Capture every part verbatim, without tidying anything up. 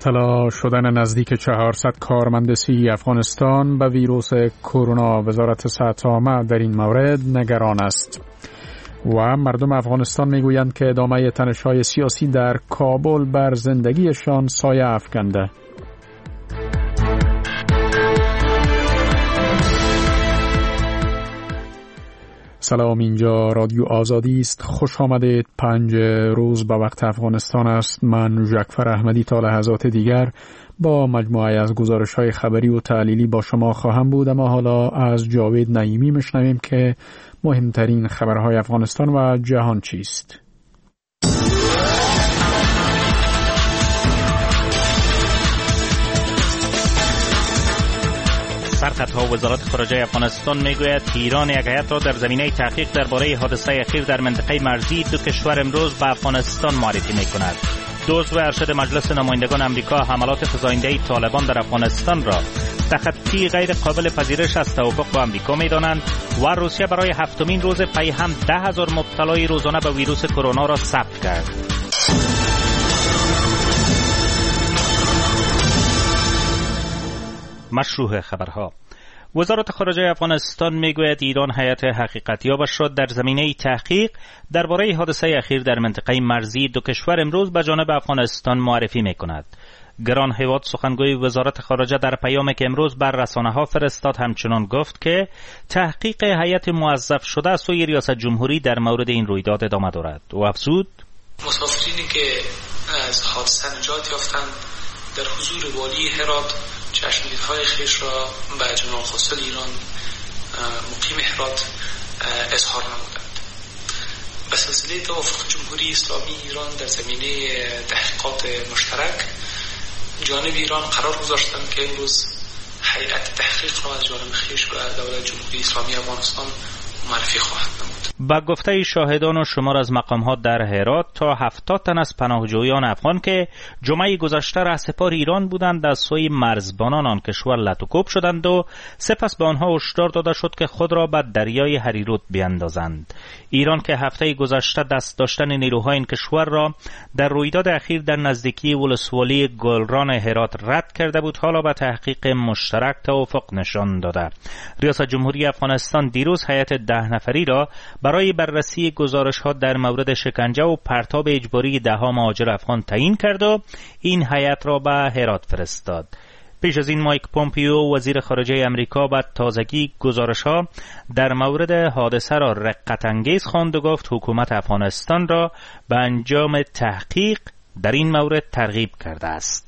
مبتلا شدن نزدیک چهارصد کارمند صحی افغانستان به ویروس کرونا، وزارت صحت عامه در این مورد نگران است و مردم افغانستان میگویند که ادامه تنش‌های سیاسی در کابل بر زندگیشان سایه افکنده. سلام، اینجا رادیو آزادی است. خوش آمدید. پنج روز به وقت افغانستان است. من ژکفر احمدی تا لحظات دیگر با مجموعه از گزارش‌های خبری و تحلیلی با شما خواهم بود، اما حالا از جاوید نعیمی میشنویم که مهمترین خبرهای افغانستان و جهان چیست. سرخط وزارت خارجه افغانستان میگوید ایران یک هیئت را در زمینه تحقیق درباره حادثه اخیر در منطقه مرزی دو کشور امروز به افغانستان معرفی میکند. عضو ارشد مجلس نمایندگان امریکا حملات فزاینده طالبان در افغانستان را تخطی غیر قابل پذیرش از توافق با امریکا میدانند و روسیه برای هفتمین روز پی هم ده هزار مبتلای روزانه به ویروس کرونا را ثبت کرد. مشروع خبرها. وزارت خارجه افغانستان میگوید ایران هیئت حقیقتیابش را در زمینه تحقیق درباره حادثه اخیر در منطقه مرزی دو کشور امروز به جانب افغانستان معرفی میکند. گران هیواد سخنگوی وزارت خارجه در پیامی که امروز بر رسانه‌ها فرستاد همچنان گفت که تحقیق هیئت موظف شده سوی ریاست جمهوری در مورد این رویداد ادامه دارد. و افزود مسافرینی که از حادثه نجات یافتند در حضور والی هرات چشمدیدهای خویش را به جناب القصه ایران مقیم هرات اظهار نمودند. به سلسله توافق جمهوری اسلامی ایران در زمینه تحقیقات مشترک جانب ایران قرار گذاشتند که امروز هیئت تحقیق را از جانب خویش و دولت جمهوری اسلامی افغانستان معرفی خواهد نمود. با گفته شاهدان و شمار از مقامات در هرات تا هفتاد تن از پناهجویان افغان که جمعه گذشته رهسپار ایران بودند از سوی مرزبانان آن کشور لتوکوب شدند و سپس به آنها هشدار داده شد که خود را به دریای هریرود بیندازند. ایران که هفته گذشته دست داشتن نیروهای این کشور را در رویداد اخیر در نزدیکی ولسوالی گلران هرات رد کرده بود، حالا به تحقیق مشترک توافق نشان داده. ریاست جمهوری افغانستان دیروز هیئت ده نفری را برای بررسی گزارش‌ها در مورد شکنجه و پرتاب اجباری ده‌ها مهاجر افغان تعیین کرد و این هیئت را به هرات فرستاد. پیش از این مایک پومپیو وزیر خارجه امریکا با تازگی گزارش‌ها در مورد حادثه را رقت‌انگیز خواند و گفت حکومت افغانستان را به انجام تحقیق در این مورد ترغیب کرده است.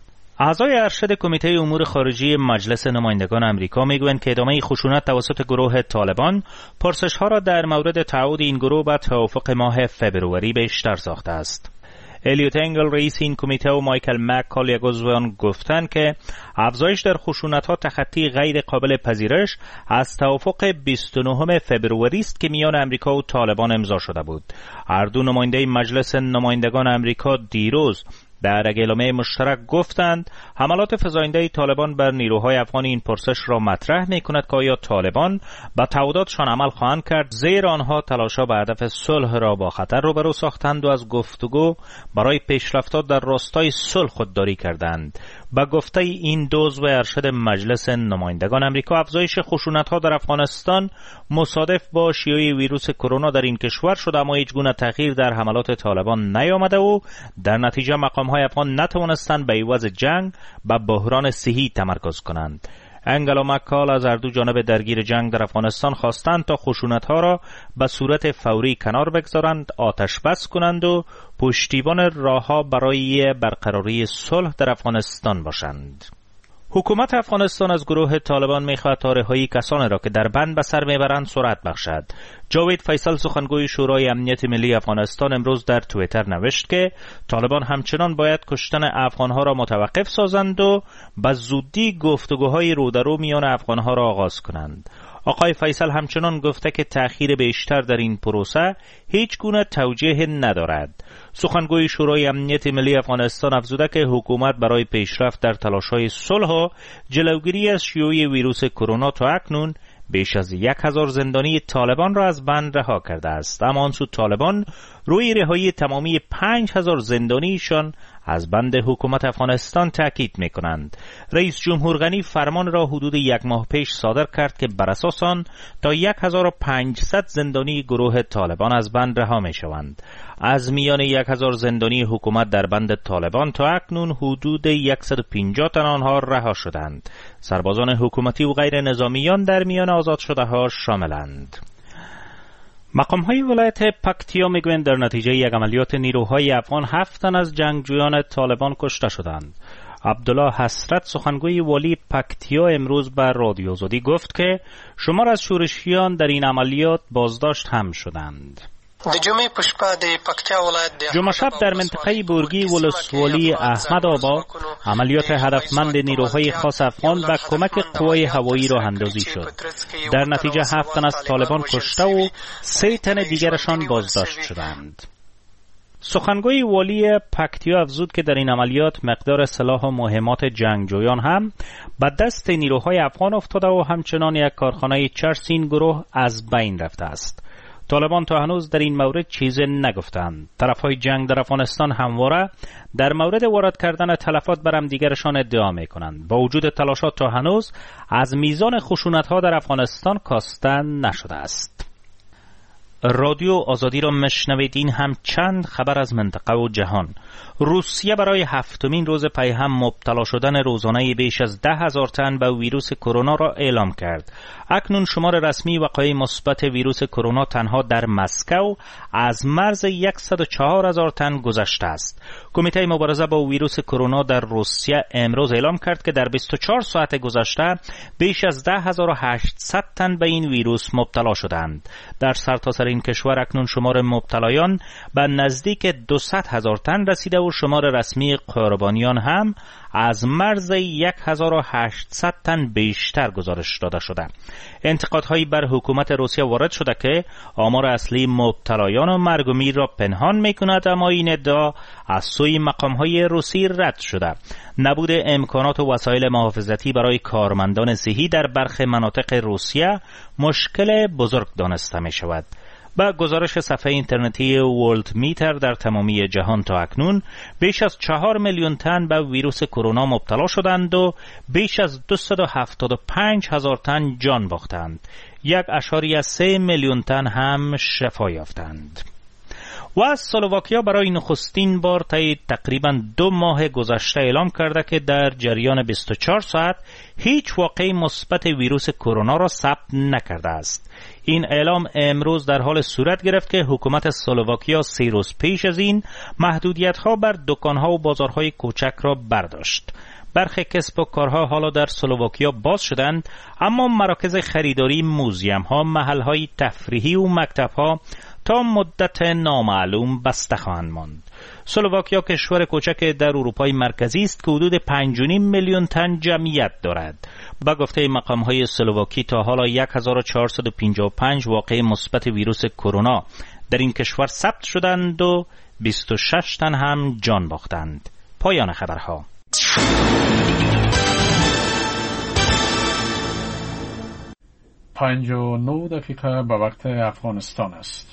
اعضای ارشد کمیته امور خارجی مجلس نمایندگان امریکا میگویند که ادامه خشونت توسط گروه طالبان پرسش‌ها را در مورد تعهد این گروه به توافق ماه فبروری بیشتر ساخته است. الیوت انگل رئیس این کمیته و مایکل مک یک عضو آن گفتند که افزایش در خشونت‌ها تخطی غیر قابل پذیرش از توافق بیست و نهم فبروری است که میان امریکا و طالبان امضا شده بود. هر دو نماینده مجلس نمایندگان امریکا دیروز در اعلامیه مشترک گفتند حملات فزاینده طالبان بر نیروهای افغان این پرسش را مطرح می‌کند که آیا طالبان به تعهداتشان عمل خواهند کرد، زیرا آنها تلاش‌ها به هدف صلح را با خطر روبرو ساختند و از گفتگو برای پیشرفت در راستای صلح خودداری کردند. با گفته این دو عضو ارشد مجلس نمایندگان امریکا افزایش خشونت‌ها در افغانستان مصادف با شیوع ویروس کرونا در این کشور شده، اما هیچ گونه تغییر در حملات طالبان نیامده و در نتیجه مقام‌های افغان نتوانستند به عوض جنگ به بحران صحی تمرکز کنند. انگلا مکال از هر دو جانب درگیر جنگ در افغانستان خواستند تا خشونت‌ها را به صورت فوری کنار بگذارند، آتش بس کنند و پشتیبان راه‌ها برای برقراری صلح در افغانستان باشند. حکومت افغانستان از گروه طالبان می‌خواهد تا رهایی کسانی را که در بند به سر میبرند سرعت بخشد. جاوید فیصل سخنگوی شورای امنیت ملی افغانستان امروز در توییتر نوشت که طالبان همچنان باید کشتن افغانها را متوقف سازند و به زودی گفتگوهای رو در رو میان افغانها را آغاز کنند. آقای فیصل همچنان گفته که تأخیر بیشتر در این پروسه هیچ گونه توجیه ندارد. سخنگوی شورای امنیت ملی افغانستان افزوده که حکومت برای پیشرفت در تلاش‌های صلح و جلوگیری از شیوع ویروس کرونا تا اکنون بیش از یک هزار زندانی طالبان را از بند رها کرده است. اما آن سو طالبان روی رهایی تمامی پنج هزار زندانیشان از بند حکومت افغانستان تاکید می کنند. رئیس جمهور غنی فرمان را حدود یک ماه پیش صادر کرد که بر اساس آن تا هزار و پانصد زندانی گروه طالبان از بند رها می شوند. از میان هزار زندانی حکومت در بند طالبان تا اکنون حدود صد و پنجاه تن آنها رها شدند. سربازان حکومتی و غیر نظامیان در میان آزاد شده ها شاملند. مقام های ولایت پکتیا میگویند در نتیجه یک عملیات نیروهای افغان هفت تن از جنگجویان طالبان کشته شدند. عبدالله حسرت سخنگوی والی پکتیا امروز بر رادیو آزادی گفت که شمار از شورشیان در این عملیات بازداشت هم شدند. جمعه شب در منطقه بورگی ولسوالی احمد آباد عملیات هدفمند نیروهای خاص افغان و کمک قوای هوایی راه اندازی شد. در نتیجه هفت تن از طالبان کشته و سه تن دیگرشان بازداشت شدند. سخنگوی والی پکتیا افزود که در این عملیات مقدار سلاح و مهمات جنگجویان هم به دست نیروهای افغان افتاده و همچنان یک کارخانه چرس این گروه از بین رفته است. طالبان تا هنوز در این مورد چیزی نگفتند. طرفهای جنگ در افغانستان همواره در مورد وارد کردن تلفات بر هم دیگرشان ادعا می‌کنند. با وجود تلاشات تا هنوز از میزان خشونت‌ها در افغانستان کاسته نشده است. رادیو آزادی را مشنوید. این هم چند خبر از منطقه و جهان. روسیه برای هفتمین روز پی هم مبتلا شدن روزانه بیش از ده هزار تن به ویروس کرونا را اعلام کرد. اکنون شمار رسمی وقایع مثبت ویروس کرونا تنها در مسکو از مرز صد و چهار هزار تن گذشته است. کمیته مبارزه با ویروس کرونا در روسیه امروز اعلام کرد که در بیست و چهار ساعت گذشته بیش از ده هزار و هشتصد تن به این ویروس مبتلا شدند. در سرتاسر این کشور اکنون شمار مبتلایان به نزدیک دویست هزار تن رسیده و شمار رسمی قربانیان هم از مرز هزار و هشتصد تن بیشتر گزارش داده شده. انتقادهایی بر حکومت روسیه وارد شده که آمار اصلی مبتلایان و مرگ و میر را پنهان می‌کند، اما این ادعا از سوی مقام‌های روسی رد شده. نبود امکانات و وسایل محافظتی برای کارمندان صحی در برخی مناطق روسیه مشکل بزرگ دانسته می‌شود. با گزارش صفحه اینترنتی ورلد میتر در تمامی جهان تا اکنون بیش از چهار میلیون تن به ویروس کرونا مبتلا شدند و بیش از دویست و هفتاد و پنج هزار تن جان باختند. یک اشاری از سه میلیون تن هم شفا یافتند. و از سلوواکیا برای نخستین بار طی تقریبا دو ماه گذشته اعلام کرده که در جریان بیست و چهار ساعت هیچ واقعه مثبت ویروس کرونا را ثبت نکرده است. این اعلام امروز در حال صورت گرفت که حکومت سلوواکیا سه روز پیش از این محدودیت‌ها بر دکان‌ها و بازارهای کوچک را برداشت. برخی کسب و کارها حالا در سلوواکیا باز شدند، اما مراکز خریداری، موزیم‌ها، محل‌های تفریحی و مکتب‌ها تا مدت نامعلوم بسته خواهند ماند. سلوواکیا کشور کوچک در اروپای مرکزی است که حدود پنج و نیم میلیون تن جمعیت دارد. با گفته مقام‌های سلوواکی تا حالا هزار و چهارصد و پنجاه و پنج واقعه مثبت ویروس کرونا در این کشور ثبت شدند و بیست و شش تن هم جان باختند. پایان خبرها. پنج و نه دقیقه به وقت افغانستان است.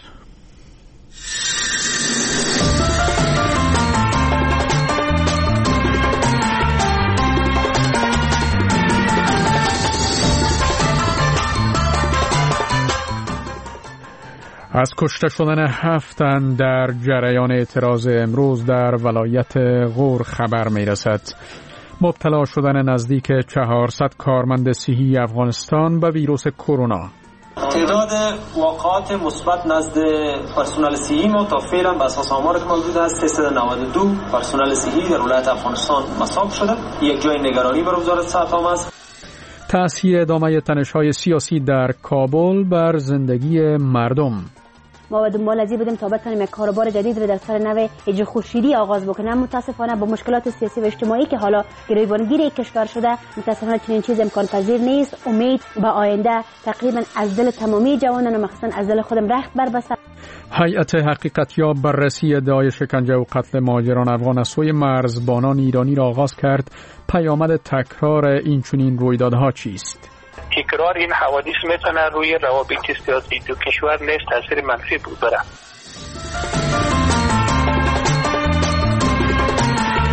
از کشته شدن هفت تن در جریان اعتراض امروز در ولایت غور خبر می رسد. مبتلا شدن نزدیک چهارصد کارمند صحی افغانستان به ویروس کرونا. تعداد واقعات مثبت نزد پرسنل صحی ما تا فعلا به اساس آماری که موجود است سیصد و نود و دو پرسنل صحی در ولایت افغانستان مصاب شده. یک جای نگرانی برای وزارت صحت است. تأثیر ادامه تنش‌های سیاسی در کابل بر زندگی مردم. ما به دنبال ازی بودیم تا بتونیم یک کاروبار جدید رو در سر نو ایجاد خورشیدی آغاز بکنیم. متاسفانه با مشکلات سیاسی و اجتماعی که حالا گریبانگیر کشور شده، متاسفانه چنین چیز امکان پذیر نیست. امید به آینده تقریبا از دل تمامی جوانان و مخصوصا از دل خودم رخت بربسته. هیئت حقیقتیاب بررسی ادعای شکنجه و قتل مهاجران افغان از سوی مرزبانان ایرانی را آغاز کرد. پیامد تکرار این چنین رویدادها چیست؟ تکرار این حوادث میتونه روی روابط سیاسی دو کشور نیز تاثیر منفی بگذاره.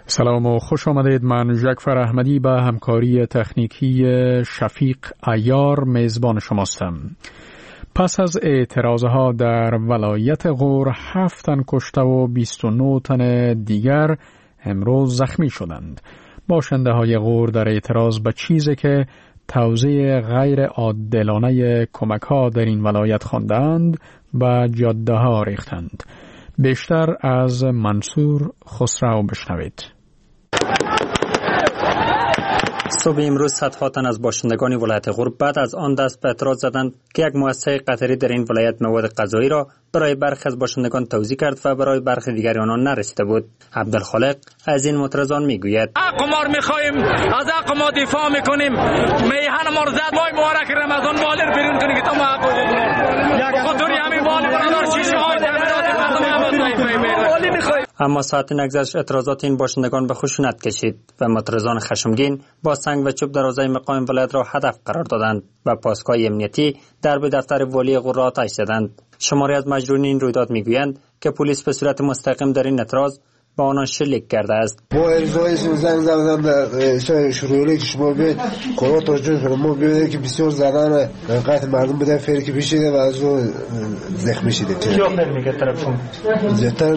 سلام و خوش آمدید. من جعفر احمدی به همکاری تکنیکی شفیق عیار میزبان شماستم. پس از اعتراضها در ولایت غور هفت تن کشته و بیست و نه تن دیگر امروز زخمی شدند. باشنده های غور در اعتراض به چیزی که توزیع غیر عادلانه کمک ها در این ولایت خواندند و جاده ها ریختند. بیشتر از منصور خسرو بشنوید. صبح امروز صدها تن از باشندگان ولایت غور بعد از آن دست به اعتراض زدند که یک مؤسسه قطری در این ولایت مواد غذایی را برای برخی از باشندگان توزیع کرد و برای برخی دیگر آنها نرسیده بود. عبدالخالق از این معترضان میگوید: حق ما رو میخوایم، از حق ما دفاع میکنیم. میهن ما رو زد، ماه مبارک رمضان بالر بیرون کنید تا ما حق حقوق خودتون همین بالا برادر شیشه های تامینات مردم میخوایم. اما ساعت نگذشت اعتراضات این باشندگان به خشونت کشید و معترضان خشمگین با سنگ و چوب دروازه مقام ولایت را هدف قرار دادند و پاسگاه امنیتی درب دفتر والی غور را آتش زدند. شماری از مجروحین این رویداد میگویند که پلیس به صورت مستقیم در این اعتراض با آنان شلیک کرده است. ما ارزایشون زنگ زدن در شروعی که شما بید قرار توجه کنم. ما بیده که بسیار زدن قطع مردم بودن فعلی که پیشیده و از اون زخمی شده. کیا فعل میگه طرفشون؟ زیادتر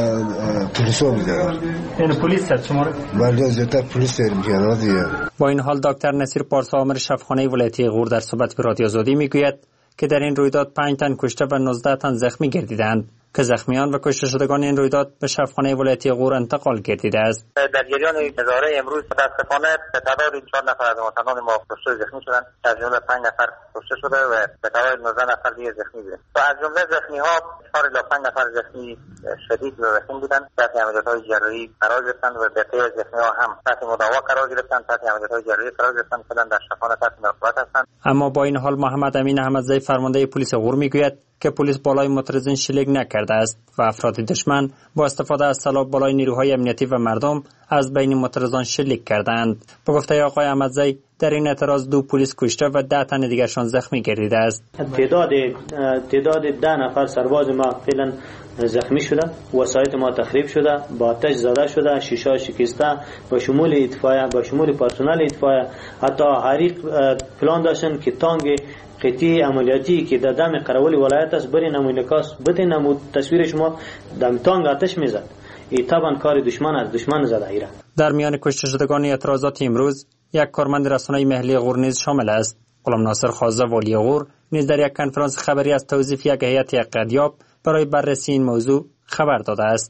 پلیس ها میگه. این پلیس هست شما رو؟ بله زیادتر پلیس فعل میگه دیگه. با این حال دکتر نصیر پارسا آمر شفاخانه ولایتی غور در صحبت به رادیو آزادی میگوید که در این رویداد پنج تن کشته و نوزده تن زخمی گردیدند که زخمیان و کشته شدگان این رویداد به شفاخانه ولایتی غور انتقال گردیده است. در جریان نظاره امروز متاسفانه تعداد چهار نفر از مواطنان ما کشته زخمی شدند، از جمله پنج نفر کشته شده و به تعداد نوزده نفر دیگه زخمی بودند. و از جمله زخمی ها چهار الی پنج نفر زخمی شدید و وخیم بودند. تحت عملیات‌های جراحی قرار گرفتند و بقیه زخمی ها هم تحت مداوا قرار گرفتند، تحت عملیات‌های جراحی قرار گرفتند، فعلا در شفاخانه تحت مراقبت هستند. اما با این حال محمد امین احمدزی فرمانده پلیس غور میگوید که پلیس بالای معترضین شلیک نکرده است و افراد دشمن با استفاده از سلاح بالای نیروهای امنیتی و مردم از بین معترضان شلیک کردند. به گفته آقای احمدزی در این اعتراض دو پلیس کشته و ده تن دیگرشان زخمی گردیده است. تعداد تعداد ده نفر سرباز ما فعلا زخمی شده، وسایط ما تخریب شده، با آتش زده شده، شیشه شکسته، با شمول اطفایه با شمول پرسنل اطفایه، حتی حریق پلان داشتن که تانگ قطعی عملیاتی که در دم قراولی ولایت است برای نمونکاس بده نمود تصویر شما دم تانگ آتش میزد. این طبعا کار دشمن از دشمن زده ایره. در میان کشته شدگان اعتراضات امروز یک کارمند رسانه محلی غور نیز شامل است. غلام ناصر خازه والی غور نیز در یک کنفرانس خبری از توظیف یک هیئت اقتدیاب برای بررسی این موضوع خبر داده است.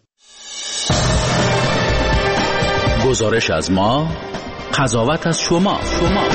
گزارش از ما، قضاوت از شما. شما.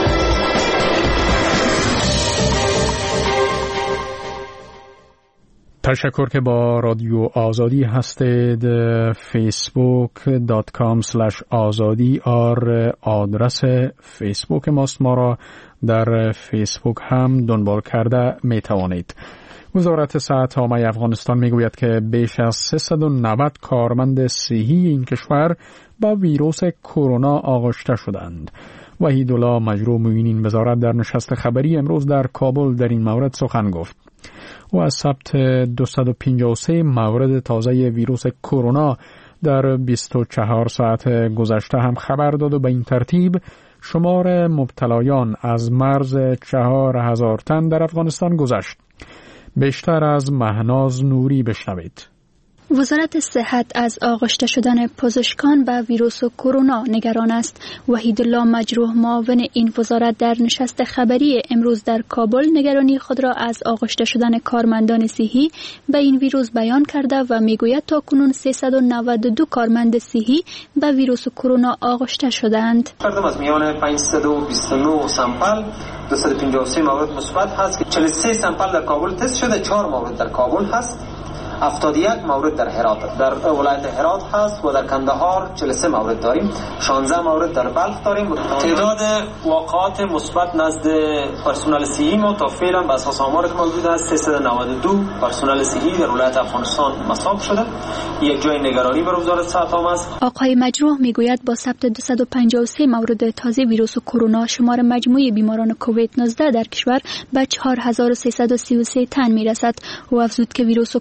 تشکر که با رادیو آزادی هستید. فیسبوک دات کام اسلش آزادی آر آدرس فیسبوک ماست. ما را در فیسبوک هم دنبال کرده می توانید. وزارت صحت عامه افغانستان می گوید که بیش از سیصد و نود کارمند صحی این کشور با ویروس کرونا آغشته شدند. وحیدالله مجروح معین وزارت در نشست خبری امروز در کابل در این مورد سخن گفت. و از ثبت دویست و پنجاه و سه مورد تازه ویروس کرونا در بیست و چهار ساعت گذشته هم خبر داد و به این ترتیب شمار مبتلایان از مرز چهار هزار تن در افغانستان گذشت. بیشتر از مهناز نوری بشنوید. وزارت صحت از آغشته شدن پزشکان به ویروس کرونا نگران است. وحیدالله مجروح معاون این وزارت در نشست خبری امروز در کابل نگرانی خود را از آغشته شدن کارمندان صحی به این ویروس بیان کرده و میگوید تاکنون سیصد و نود و دو کارمند صحی به ویروس کرونا آغشته شدند. از میان پانصد و بیست و نه سامپل دویست و پنجاه و سه مورد مثبت هست که چهل و سه سامپل در کابل تست شده، چهار مورد در کابل هست، هفتاد و یک مورد در هرات در ولایت هرات هست و در کندهار چهل و سه مورد داریم، شانزده مورد در بلخ داریم. تعداد واقعات مثبت نزد پرسنل صحی ما تا فعلا به اساس آمار که موجود است سیصد و نود و دو پرسنل صحی در ولایت افغانستان مصاب شده. یک جای نگرانی برای وزارت صحت عامه است. آقای مجروح میگوید با ثبت دویست و پنجاه و سه مورد تازه ویروس کرونا شمار مجموعی بیماران کووید نوزده در کشور به چهار هزار و سیصد و سی و سه تن میرسد و افزود که ویروس کرونا در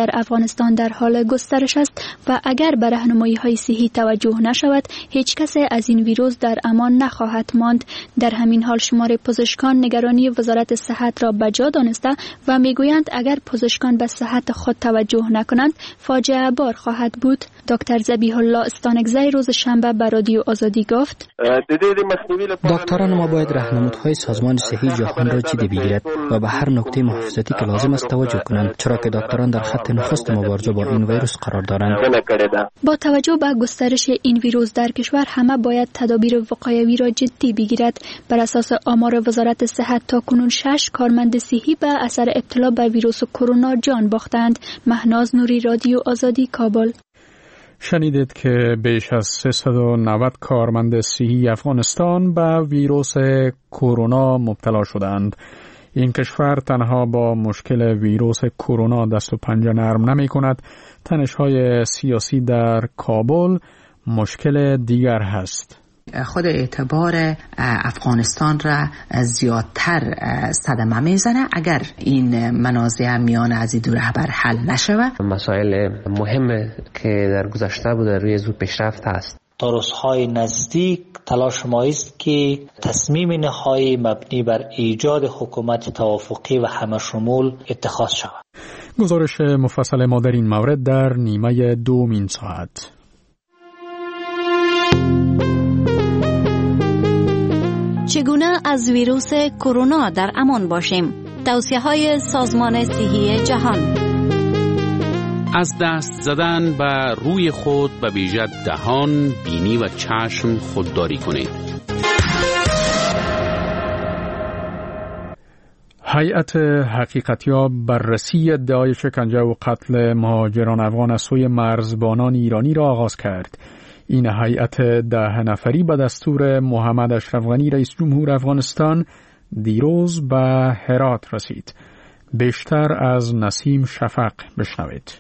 در افغانستان در حال گسترش است و اگر به راهنمایی‌های صحی توجه نشود هیچ کس از این ویروس در امان نخواهد ماند. در همین حال شمار پزشکان نگرانی وزارت صحت را بجا دانسته و میگویند اگر پزشکان به صحت خود توجه نکنند فاجعه بار خواهد بود. دکتر ذبیح الله استانکزی روز شنبه به رادیو آزادی گفت: دکتران ما باید راهنمودهای سازمان صحی جهان را جدی بگیرد و به هر نکته محافظتی که لازم است توجه کنند، چرا که دکتران در خط نخست مبارزه با این ویروس قرار دارند. با توجه به گسترش این ویروس در کشور همه باید تدابیر وقایوی را جدی بگیرد. بر اساس آمار وزارت صحت تا کنون شش کارمند صحی به اثر ابتلا به ویروس کرونا جان باختند. مهناز نوری، رادیو آزادی، کابل. شنیدید که بیش از سیصد و نود کارمند صحی افغانستان به ویروس کرونا مبتلا شدند. این کشور تنها با مشکل ویروس کرونا دست و پنجه نرم نمی کند. تنش‌های سیاسی در کابل مشکل دیگر هست. خود اعتبار افغانستان را زیادتر صدمه میزنه اگر این منازع میان عزیز و رهبر حل نشود. مسائل مهم که در گذشته بوده روی زود پیشرفت است. تا روزهای نزدیک تلاش ما است که تصمیم نهایی مبنی بر ایجاد حکومت توافقی و همه شمول اتخاذ شود. گزارش مفصل ما در این مورد در نیمه دومین ساعت. چگونه از ویروس کرونا در امان باشیم؟ توصیه‌های سازمان صحی جهان. از دست زدن به روی خود به ویژه دهان، بینی و چشم خودداری کنید. هیئت حقیقتیاب بررسی ادعای شکنجه و قتل مهاجران افغان از سوی مرزبانان ایرانی را آغاز کرد. این هیئت ده نفری به دستور محمد اشرف غنی رئیس جمهور افغانستان دیروز به هرات رسید. بیشتر از نسیم شفق بشنوید.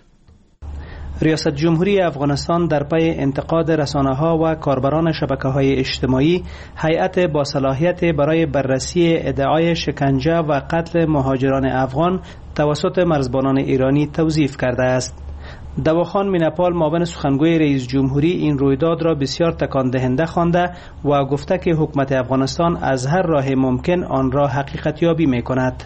ریاست جمهوری افغانستان در پی انتقاد رسانه‌ها و کاربران شبکه‌های اجتماعی هیئت با صلاحیت برای بررسی ادعای شکنجه و قتل مهاجران افغان توسط مرزبانان ایرانی توظیف کرده است. دواخان مینپال معاون سخنگوی رئیس جمهوری این رویداد را بسیار تکان دهنده خوانده و گفته که حکومت افغانستان از هر راه ممکن آن را حقیقت یابی می‌کند.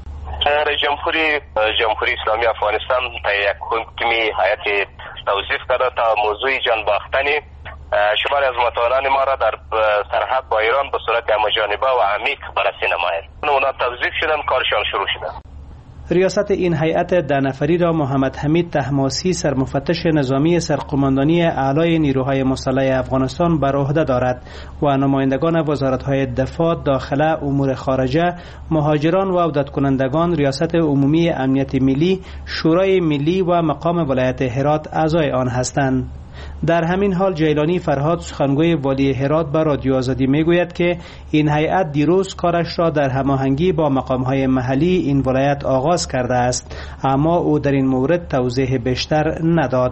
رئیس جمهوری جمهوری اسلامی افغانستان تا یک حکمی هیئت توظیف کرده تا موضوع جان باختنی شمار از متوانان ما را در سرحد با ایران به صورت همه‌جانبه و عمیق بررسی نماید. اونا توظیف شدن، کارشان شروع شده. ریاست این هیئت ده نفری را محمد حمید طهماسی سرمفتش نظامی سرقماندانی اعلای نیروهای مسلح افغانستان بر عهده دارد و نمایندگان وزارت‌های دفاع، داخله، امور خارجه، مهاجران و عودت کنندگان، ریاست عمومی امنیت ملی، شورای ملی و مقام ولایت هرات اعضای آن هستند. در همین حال جیلانی فرهاد سخنگوی والی هرات به رادیو آزادی میگوید که این هیئت دیروز کارش را در هماهنگی با مقام‌های محلی این ولایت آغاز کرده است، اما او در این مورد توضیح بیشتر نداد.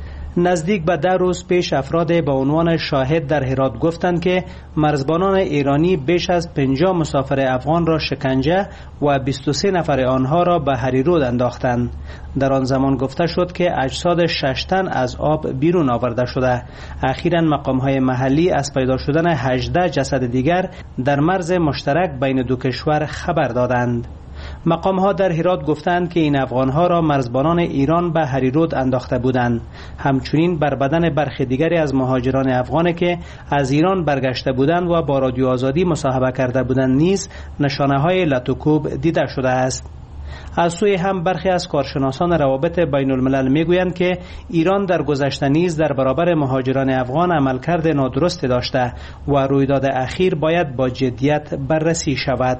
نزدیک به ده روز پیش افراد با عنوان شاهد در هرات گفتند که مرزبانان ایرانی بیش از پنجاه مسافر افغان را شکنجه و بیست و سه نفر آنها را به هریرود انداختند. در آن زمان گفته شد که اجساد شش تن از آب بیرون آورده شده. اخیراً مقام‌های محلی از پیدا شدن هجده جسد دیگر در مرز مشترک بین دو کشور خبر دادند. مقام‌ها در هرات گفتند که این افغان‌ها را مرزبانان ایران به هریرود انداخته بودند. همچنین بر بدن برخی دیگری از مهاجران افغان که از ایران برگشته بودند و با رادیو آزادی مصاحبه کرده بودند نیز نشانه‌های لطوکوب دیده شده است. از سوی هم برخی از کارشناسان روابط بین الملل میگویند که ایران در گذشته نیز در برابر مهاجران افغان عملکرد نادرستی داشته و رویداد اخیر باید با جدیت بررسی شود.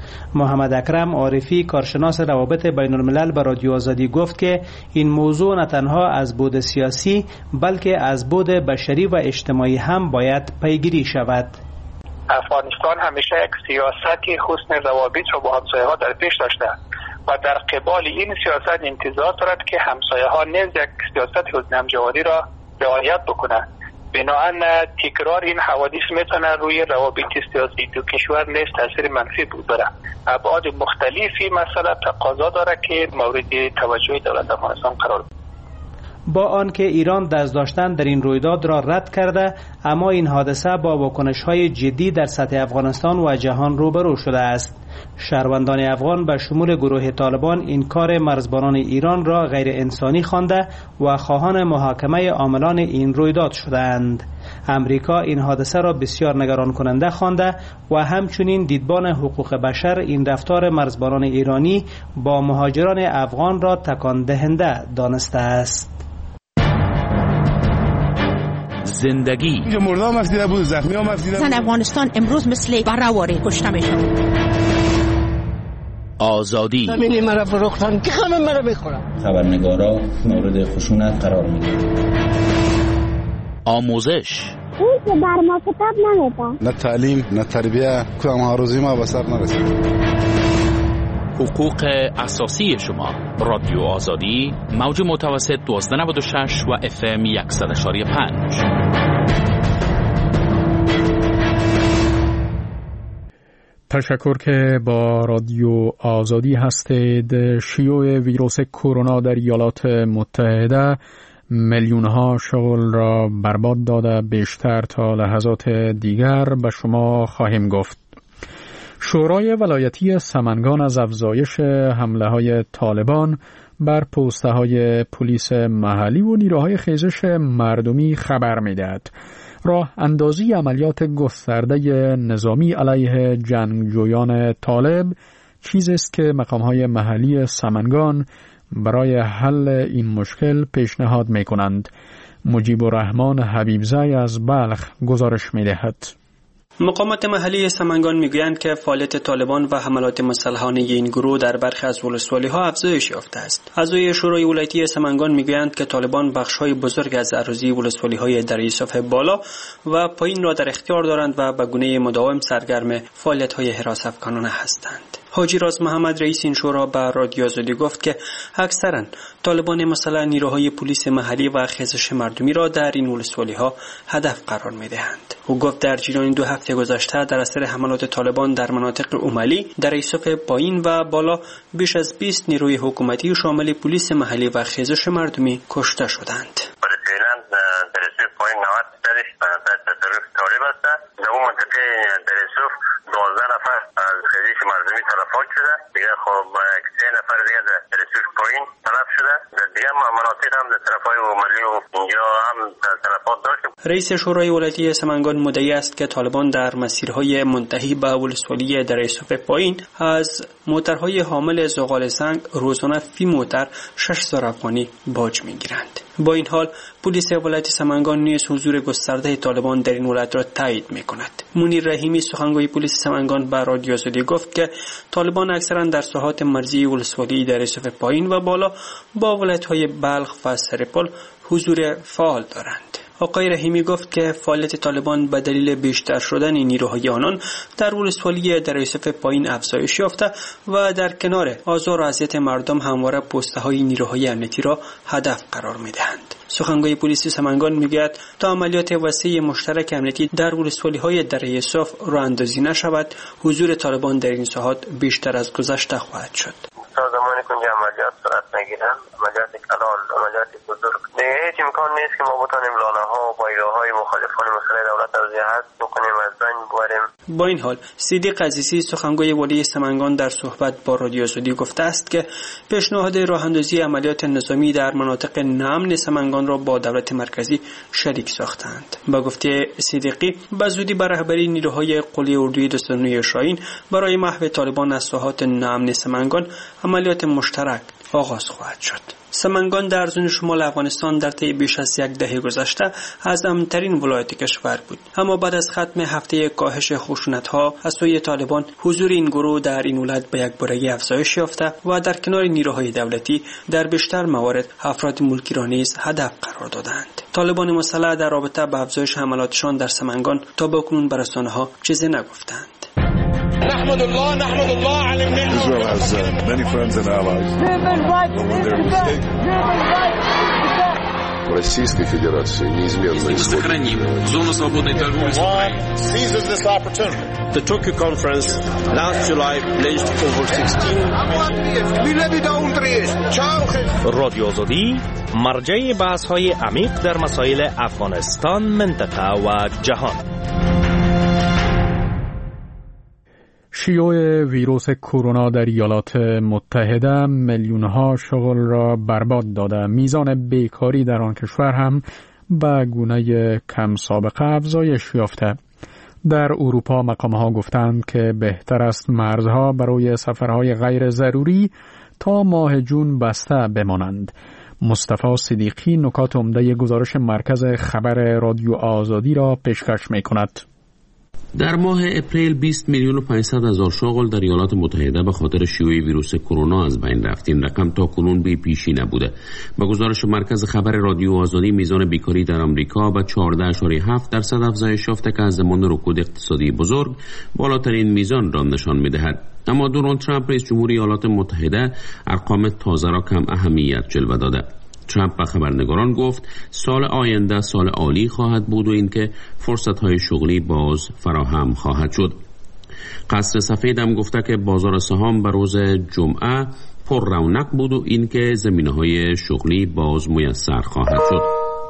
محمد اکرم عارفی کارشناس روابط بین الملل به رادیو آزادی گفت که این موضوع نه تنها از بعد سیاسی بلکه از بعد بشری و اجتماعی هم باید پیگیری شود. افغانستان همیشه یک سیاستی حسن روابط را با همسایه‌ها در پیش داشته و در قبال این سیاست انتظار دارد که همسایه‌ها نیز یک سیاست حسن همجواری را رعایت بکنند. بنابراین تکرار این حوادث میتونه روی روابط سیاسی دو کشور نیز تاثیر منفی بگذاره. ابعاد مختلفی مسئله تقاضا داره که مورد توجه دولت افغانستان قرار بگیرد. با آنکه ایران دست داشتن در این رویداد را رد کرده، اما این حادثه با واکنش‌های جدی در سطح افغانستان و جهان روبرو شده است. شهروندان افغان به شمول گروه طالبان این کار مرزبانان ایران را غیر انسانی خوانده و خواهان محاکمه عاملان این رویداد شدند. امریکا این حادثه را بسیار نگران کننده خوانده و همچنین دیدبان حقوق بشر این رفتار مرزبانان ایرانی با مهاجران افغان را تکان دهنده دانسته است. زندگی مردم مفیده بود، زخمی ها مفیده بود. زن افغانستان امروز مثل برآواره کشته میشن. آزادی زمینی مرا فروختن که همه مرا میخورن. خبرنگارا مورد خشونت قرار میگیرن. آموزش این که بر ما کتاب نمیدن. نه تعلیم نه تربیه، کدام هاروزی ما به سر نرسید. حقوق اساسی شما. رادیو آزادی، موج متوسط دوازده نود و شش و اف ام صد و پنج. تشکر که با رادیو آزادی هستید. شیوع ویروس کرونا در ایالات متحده میلیون‌ها شغل را برباد داده. بیشتر تا لحظات دیگر به شما خواهیم گفت. شورای ولایتی سمنگان از افزایش حمله‌های طالبان بر پست‌های پلیس محلی و نیروهای خیزش مردمی خبر می‌دهد. راه اندازی عملیات گسترده نظامی علیه جنگجویان طالب چیزی است که مقام‌های محلی سمنگان برای حل این مشکل پیشنهاد می‌کنند. مجیب الرحمن حبیبزی از بلخ گزارش می‌دهد. مقامات محلی سمنگان میگویند که فعالیت طالبان و حملات مسلحانه این گروه در برخی از ولسوالی‌ها افزایش یافته است. اعضای شورای ولایتی سمنگان میگویند که طالبان بخش‌های بزرگ از اراضی ولسوالی‌های دره یوسف بالا و پایین را در اختیار دارند و به گونه مداوم سرگرم فعالیت‌های حراس افکنانه هستند. حاجی راز محمد رئیس این شورا به رادیو آزادی گفت که اکثرا طالبان مسلح نیروهای پلیس محلی و خیزش مردمی را در این ولسوالی‌ها هدف قرار می‌دهند. او گفت در جریان دو هفته گذشته در اثر حملات طالبان در مناطق اوملی، دره یوسف پایین و بالا بیش از بیست نیروی حکومتی شامل پلیس محلی و خیزش مردمی کشته شدند. پایین نود درش تحت تصرف طالب است. در اون منطقه در یوسف دوازده نفر از خیزش مردمی تلفات شده. دیگه خب سه نفر دیگه در یوسف پایین تلف شده. در دیگه مناطق هم در طرفای اوملی و اینجا هم تلفات داشت. رئیس شورای ولایتی سمنگان مدعی است که طالبان در مسیرهای منتهی به ولسوالی در یوسف پایین از موترهای حامل زغال سنگ روزانه فی موتر شش هزار افغانی باج میگیرند. با این حال پلیس ولایت سمنگان نیز حضور گسترده طالبان در این ولایت را تایید می‌کند. منیر رحیمی سخنگوی پلیس سمنگان به رادیو آزادی گفت که طالبان اکثرا در ساحات مرزی ولسوالی در یوسف پایین و بالا با ولایت‌های بلخ و سرپل حضور فعال دارند. آقای رحیمی گفت که فعالیت طالبان به دلیل بیشتر شدن نیروهای آنان در ولسوالی در یوسف پایین افزایش یافته و در کنار آزار و اذیت مردم همواره پست‌های نیروهای امنیتی را هدف قرار می‌دهند. سخنگوی پلیس سمنگان میگوید تا عملیات وسیع مشترک امنیتی در ولسوالی‌های دره یوسف راه اندازی نشود، حضور طالبان در این ساحات بیشتر از گذشته خواهد شد. تا زمانی که عملیات صورت نگیرن، عملیات کلان، عملیات بزرگ، هیچ امکان نیست که ما بتانیم لانه‌ها و بایگاه‌های مخالفان مسئله دولت را زیاد بکنیم، از بین ببریم. با این حال صدیق عزیزی سخنگوی ولی سمنگان در صحبت با رادیو آزادی گفته است که پیشنهاد راه اندازی عملیات نظامی در مناطق ناامن سمنگان را با دولت مرکزی شریک ساختند. با گفته صدیقی به زودی به رهبری نیروهای قلی اردوی دستانوی شاهین برای محو طالبان از ساحات ناامن سمنگان عملیات مشترک آغاز خواهد شد. سمنگان در زون شمال افغانستان در طی بیش از یک دهه گذشته از امن‌ترین ولایت کشور بود، اما بعد از ختم هفته کاهش خشونت‌ها از سوی طالبان حضور این گروه در این ولایت به یک بارگی افزایش یافته و در کنار نیروهای دولتی در بیشتر موارد افراد ملکی را نیز هدف قرار دادند. طالبان مسلح در رابطه با افزایش حملاتشان در سمنگان تا بکنون بر رسانه‌ها چیزی نگفتند. نحمد الله نحمد الله على النعمة. Israel has uh, many friends and allies. Российской Федерации неизменно сохраним зону свободной торговли с Украиной. The Tokyo Conference last July pledged over sixteen رادیو آزادی مرجع بحث‌های عمیق در مسائل افغانستان، منطقه و جهان. شیوع ویروس کرونا در ایالات متحده میلیون‌ها شغل را برباد داده. میزان بیکاری در آن کشور هم به گونه کم سابقه افزایش یافته. در اروپا مقام‌ها گفتند که بهتر است مرزها برای سفرهای غیر ضروری تا ماه جون بسته بمانند. مصطفی صدیقی نکات عمده گزارش مرکز خبر رادیو آزادی را پیشکش می‌کند. در ماه اپریل بیست میلیون و پانصد هزار شغل در ایالات متحده به خاطر شیوع ویروس کرونا از بین رفت. این رقم تا کنون بی پیشی نبوده. با گزارش مرکز خبر رادیو آزادی میزان بیکاری در آمریکا به چهارده اشاره هفت درصد افزایش یافته که از زمان رکود اقتصادی بزرگ بالاترین میزان را نشان می‌دهد. اما دونالد ترامپ رئیس جمهور ایالات متحده ارقام تازه را کم اهمیت جلوه داده. ترامپ به خبرنگاران گفت سال آینده سال عالی خواهد بود و اینکه فرصت‌های شغلی باز فراهم خواهد شد. قصر سفید هم گفته که بازار سهام به روز جمعه پر رونق بود و اینکه زمینه‌های شغلی باز میسر خواهد شد.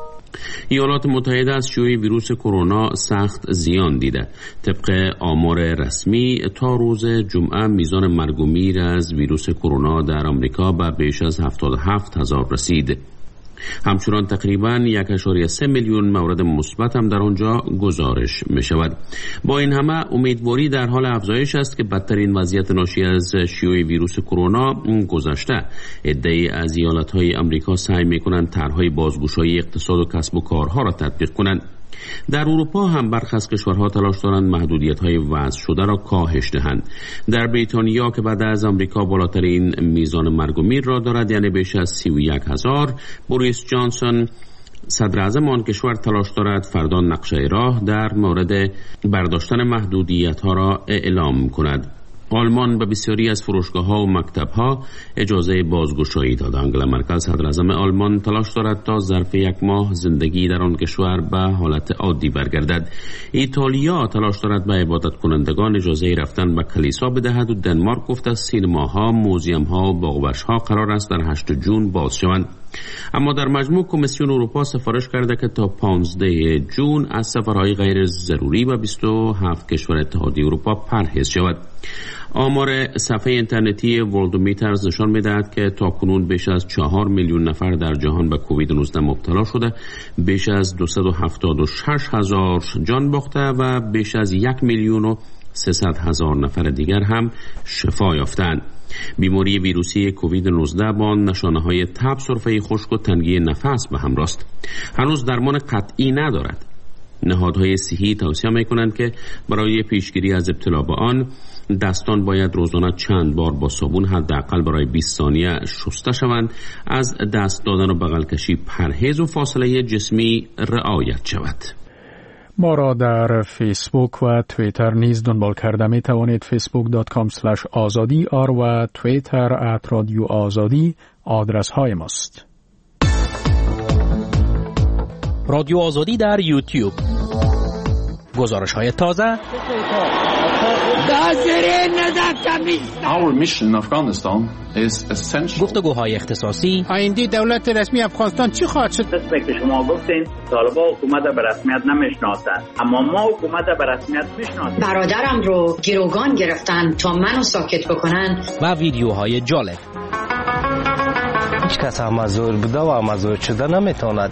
ایالات متحده از شیوع ویروس کرونا سخت زیان دیده. طبق آمار رسمی تا روز جمعه میزان مرگ و میر از ویروس کرونا در آمریکا به بیش از هفتاد و هفت هزار رسید. همچنان تقریباً یک اشاره سه میلیون مورد مثبت هم در آنجا گزارش می شود. با این همه امیدواری در حال افزایش است که بدترین وضعیت ناشی از شیوع ویروس کرونا گذشته. عده‌ای از ایالت‌های آمریکا سعی می‌کنند طرح‌های بازگشایی اقتصاد و کسب و کارها را تطبیق کنند. در اروپا هم برخی از کشورها تلاش دارند محدودیت‌های وضع شده را کاهش دهند. در بریتانیا که بعد از آمریکا بالاترین میزان مرگ و میر را دارد، یعنی بیش از سی و یک هزار، بوریس جانسون صدر اعظم آن کشور تلاش دارد فردا نقشه راه در مورد برداشتن محدودیت‌ها را اعلام کند. آلمان به بسیاری از فروشگاه‌ها و مکتب‌ها اجازه بازگشایی داد. آنگلا مرکل صدر اعظم آلمان تلاش دارد تا ظرف یک ماه زندگی در آن کشور به حالت عادی برگردد. ایتالیا تلاش دارد به عبادت کنندگان اجازه رفتن به کلیسا بدهد و دنمارک گفت است سینماها، موزیم‌ها و باغ‌وحش‌ها قرار است در هشتم جون باز شوند. اما در مجموع کمیسیون اروپا سفارش کرده که تا پانزدهم جون از سفرهای غیر ضروری به بیست و هفت کشور اتحادیه اروپا پرهیز شود. آمار صفحه اینترنتی ورلدومیترز نشان می‌دهد که تاکنون بیش از چهار میلیون نفر در جهان به کووید نوزده مبتلا شده، بیش از دویست و هفتاد و شش هزار جان باخته و بیش از یک میلیون و سیصد هزار نفر دیگر هم شفا یافتند. بیماری ویروسی کووید نوزده با نشانه‌های تب، سرفه خشک و تنگی نفس به همراه است. هنوز درمان قطعی ندارد. نهادهای صحی توصیه می‌کنند که برای پیشگیری از ابتلا به آن دستان باید روزانه چند بار با صابون حداقل برای بیست ثانیه شسته شوند، از دست دادن و بغل کشی پرهیز و فاصله جسمی رعایت شود. ما را در فیسبوک و توییتر نیز دنبال کرده می توانید. فیسبوک دات کام اسلش آزادی آر و توییتر ات رادیو آزادی آدرس های ماست. رادیو آزادی در یوتیوب، گزارش های تازه، Our mission in Afghanistan is essential. گفتگوهای اختصاصی. آینده دولت رسمی افغانستان چی خواهد شد؟ مثل که شما گفتین طالبان حکومت به رسمیت نمیشناسند، اما ما حکومت به رسمیت میشناسیم. برادرم رو گروگان گرفتن تا منو ساکت بکنن. و ویدیوهای جالب. هیچ کس امازور بوده و امازور شده نمیتواند.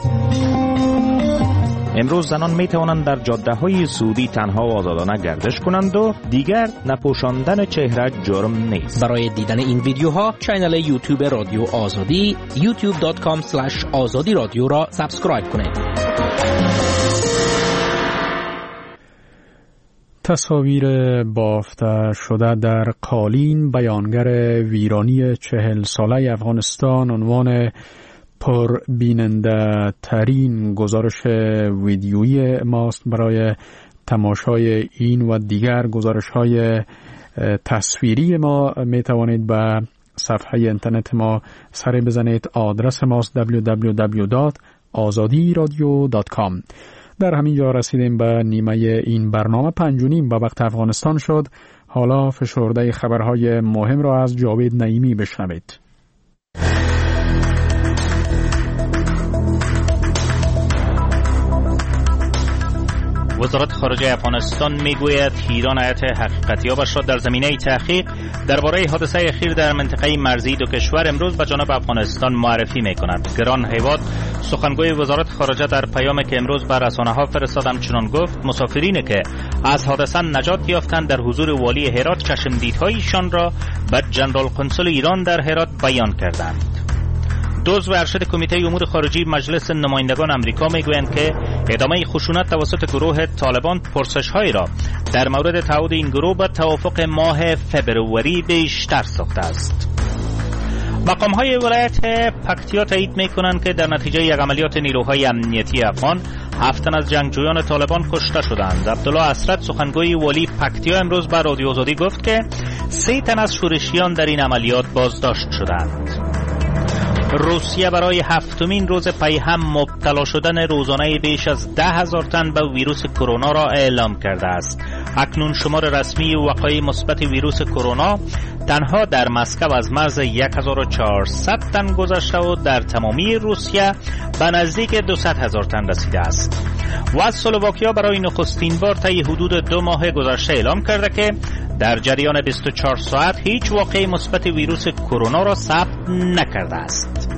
امروز زنان می توانند در جاده های سعودی تنها و آزادانه گردش کنند و دیگر نپوشاندن چهره جرم نیست. برای دیدن این ویدیوها کانال یوتیوب رادیو آزادی یوتیوب دات کام اسلش آزادی رادیو را سابسکرایب کنید. تصاویر بافته شده در قالین بیانگر ویرانی چهل ساله افغانستان عنوان پر بیننده ترین گزارش ویدیویی ماست. برای تماشای این و دیگر گزارش های تصویری ما می توانید به صفحه اینترنت ما سر بزنید. آدرس ماست دبلیو دبلیو دبلیو دات آزادی رادیو دات کام. در همین جا رسیدیم به نیمه این برنامه. پنج و نیم به وقت افغانستان شد. حالا فشرده خبرهای مهم را از جاوید نعیمی بشنوید. وزارت خارجه افغانستان میگوید ایران هیئت حقیقتیابش را در زمینه تحقیق درباره حادثه اخیر در منطقه مرزی دو کشور امروز به جانب افغانستان معرفی میکند. گران هیواد سخنگوی وزارت خارجه در پیامی که امروز بر رسانه‌ها فرستاد همچنان گفت مسافرینی که از حادثه نجات یافتند در حضور والی هرات چشمدیدهایشان را به جنرال قنصل ایران در هرات بیان کردند. عضو ارشد کمیته امور خارجی مجلس نمایندگان آمریکا میگویند که ادامه خشونت توسط گروه طالبان پرسش‌هایی را در مورد تعهد این گروه به توافق ماه فبروری بیشتر ساخته است. مقام‌های ولایت پکتیا تایید می‌کنند که در نتیجه یک عملیات نیروهای امنیتی افغان هفت تن از جنگجویان طالبان کشته شدند. عبدالله اسرت سخنگوی والی پکتیا امروز به رادیو آزادی گفت که سه تن از شورشیان در این عملیات بازداشت شدند. روسیه برای هفتمین روز پی هم مبتلا شدن روزانه بیش از ده هزار تن به ویروس کرونا را اعلام کرده است. اکنون شمار رسمی وقایع مثبت ویروس کرونا تنها در مسکو از مرز هزار و چهارصد تن گذشته و در تمامی روسیه به نزدیک دویست هزار تن رسیده است. و اسلواکیا برای نخستین بار طی حدود دو ماه گذشته اعلام کرده که در جریان بیست و چهار ساعت هیچ واقعه مثبت ویروس کرونا را ثبت نکرده است.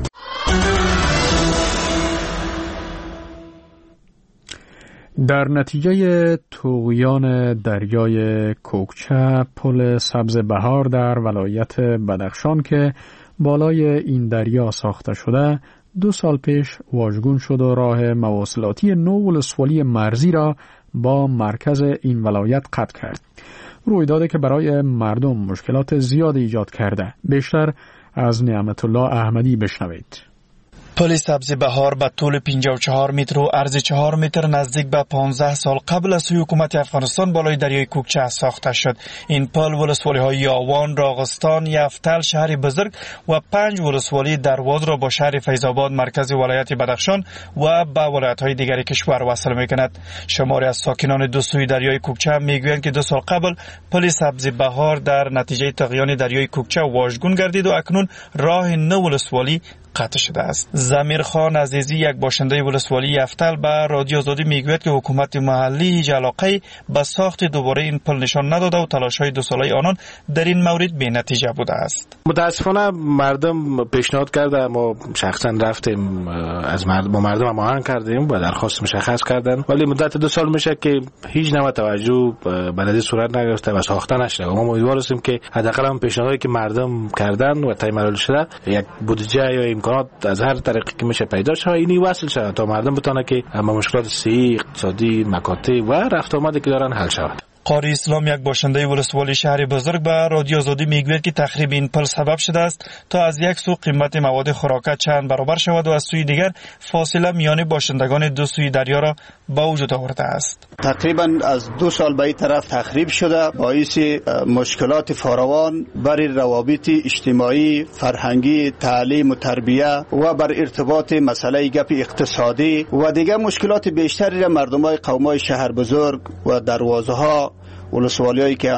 در نتیجه طغیان دریای کوکچه، پل سبز بهار در ولایت بدخشان که بالای این دریا ساخته شده، دو سال پیش واژگون شد و راه مواصلاتی نو ولسوالی مرزی را با مرکز این ولایت قطع کرد. رویدادی که برای مردم مشکلات زیاد ایجاد کرده. بیشتر از نعمت الله احمدی بشنوید. پل سبز بهار به طول پنجاه و چهار متر و عرض چهار متر نزدیک به پانزده سال قبل از سوی حکومت افغانستان بالای دریای کوکچه ساخته شد. این پل ولسوالی های یاوان، راغستان، یفتل، شهر بزرگ و پنج ولسوالی درواز را با شهر فیض‌آباد مرکز ولایت بدخشان و با ولایت های دیگر کشور وصل می‌کند. شماری از ساکنان دو سوی دریای کوکچه میگویند که دو سال قبل پل سبز بهار در نتیجه طغیان دریای کوکچه واژگون گردید و اکنون راه نو ولسوالی قطع شده است. زمیر خان عزیزی، یک باشنده ولسوالی یفتل، به رادیو آزادی میگوید که حکومت محلی هیچ علاقه به ساخت دوباره این پل نشان نداده و تلاش‌های دو ساله آنان در این مورد بی‌نتیجه بوده است. متاسفانه مردم پیشنهاد کرده، ما شخصا رفتیم از مردم با مردم هماهنگ کردیم و درخواست مشخص کردن، ولی مدت دو سال میشه که هیچ نوع توجه بلدی صورت نگرفته و ساخته نشده. ما امیدوار هستیم که حداقل هم پیشنهادی که مردم کردن و تعیین شده یک بودجه یا امکانات از هر طریقی که میشه پیدا شه اینی وصل شه تا مردم بتونه که اما مشکلات صحی، اقتصادی، مکاتب و رفت آمدی که دارن حل شود. قاری اسلام، یک باشنده ولسوالی شهر بزرگ، به رادیو آزادی میگوید که تخریب این پل سبب شده است تا از یک سو قیمت مواد خوراکه چند برابر شود و از سوی دیگر فاصله میان باشندگان دو سوی دریا را به وجود آورده است. تقریبا از دو سال به این طرف تخریب شده، باعث مشکلات فراوان بر روابط اجتماعی، فرهنگی، تعلیم و تربیت و بر ارتباط مسئله گپ اقتصادی و دیگر مشکلات بیشتری را مردمای قومای شهر بزرگ و دروازه ها ولسوالیایی که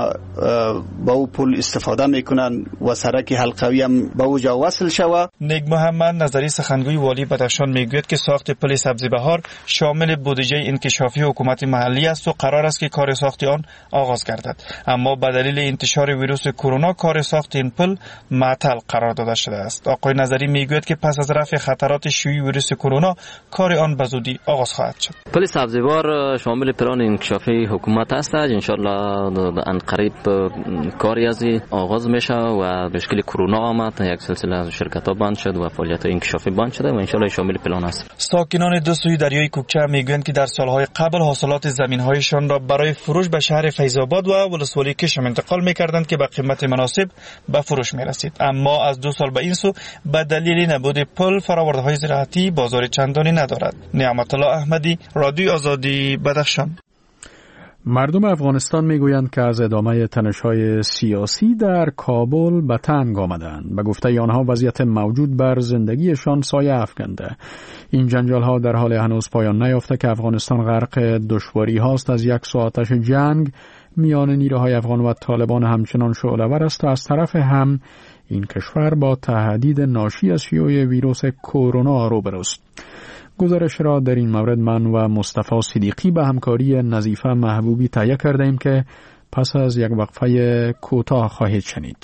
با او پل استفاده میکنن و سرک حلقوی هم به اوجا وصل شود. نیک محمد نظری، سخنگوی والی بدخشان، میگوید که ساخت پل سبز بهار شامل بودجه انکشافی حکومت محلی است و قرار است که کار ساخت آن آغاز گردد، اما به دلیل انتشار ویروس کرونا کار ساخت این پل معطل قرار داده شده است. آقای نظری میگوید که پس از رفع خطرات شیوع ویروس کرونا کار آن به زودی آغاز خواهد شد. پل سبز بهار شامل پلان انکشافی حکومت است. ان شاء الله ان قریب کاری از آغاز میشه و مشکل کرونا آمد، یک سلسله از شرکت‌ها بند شد و فعالیت انکشافی بند شده و ان شاء الله شامل پلان است. ساکنان دو سوی دریای کوکچه میگویند که در سالهای قبل حاصلات زمین‌هایشان را برای فروش به شهر فیض‌آباد و ولسوالی کشم انتقال می‌کردند که به قیمت مناسب به فروش می‌رسید، اما از دو سال به این سو به دلیل نبود پل فرآورده‌های زراعتی بازار چندانی ندارد. نعمت الله احمدی، رادیو آزادی، بدخشان. مردم افغانستان میگویند که از ادامه تنش‌های سیاسی در کابل به تنگ آمدند. به گفته آنها وضعیت موجود بر زندگیشان سایه افکنده. این جنجال‌ها در حال هنوز پایان نیافته که افغانستان غرق دشواری هاست. از یک سو آتش جنگ میان نیروهای افغان و طالبان همچنان شعله‌ور است و از طرف هم این کشور با تهدید ناشی از شیوع ویروس کرونا روبروست. گزارش را در این مورد من و مصطفی صدیقی به همکاری نظیفه محبوبی تهیه کرده ایم که پس از یک وقفه کوتاه خواهید شنید.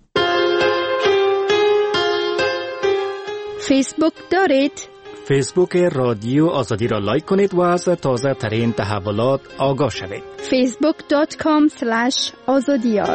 فیسبوک دارید؟ فیسبوک رادیو آزادی را لایک کنید و از تازه ترین تحولات آگاه شوید. فیسبوک دات کام اسلش آزادیار.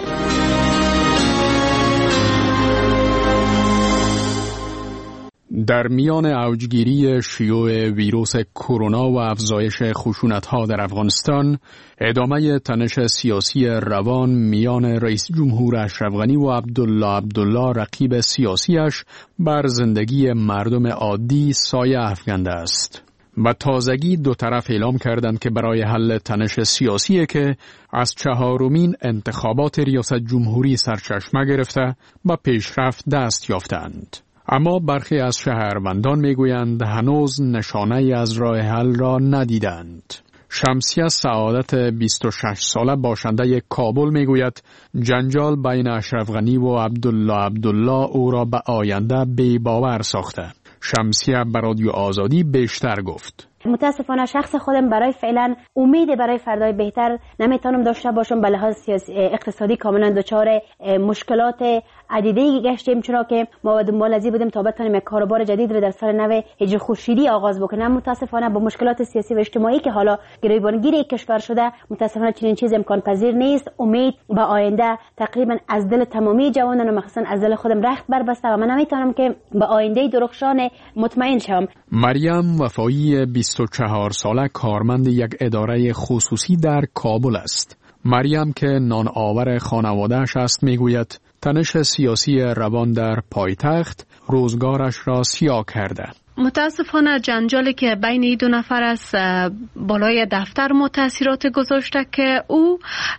در میان اوجگیری شیوع ویروس کرونا و افزایش خشونت‌ها در افغانستان، ادامه تنش سیاسی روان میان رئیس جمهور اشرف غنی و عبدالله عبدالله رقیب سیاسیش بر زندگی مردم عادی سایه افکنده است. و تازگی دو طرف اعلام کردند که برای حل تنش سیاسی که از چهارمین انتخابات ریاست جمهوری سرچشمه گرفته و پیشرفت دست یافتند. اما برخی از شهروندان میگویند هنوز نشانه از راه حل را ندیدند. شمسیه سعادت بیست و شش ساله باشنده کابل میگوید جنجال بین اشرف غنی و عبدالله عبدالله او را به آینده بی باور ساخته. شمسیه به رادیو آزادی بیشتر گفت. متاسفانه شخص خودم برای فعلا امید برای فردای بهتر نمیتونم داشته باشم. به لحاظ سیاسی اقتصادی کاملا دچار مشکلات عدیده‌ای گشتیم، چرا که ما به دنبال ازی بودیم تا بتونیم یک کاروبار جدید رو در سال نو هجری خورشیدی آغاز بکنیم. متاسفانه با مشکلات سیاسی و اجتماعی که حالا گریبانگیر کشور شده، متاسفانه چنین چیز امکان پذیر نیست. امید به آینده تقریبا از دل تمامی جوانان و مخصوصا از دل خودم رخت بربسته و من نمیتونم که به آینده درخشان مطمئن شوم. مریم وفایی بیست و چهار ساله کارمند یک اداره خصوصی در کابل است. مریم که نان آور خانواده‌اش است میگوید تنش سیاسی روان در پایتخت روزگارش را سیاه کرده. متاسفانه جنجالی که بین این دو نفر از بالای دفتر ما تاثیرات گذاشته که او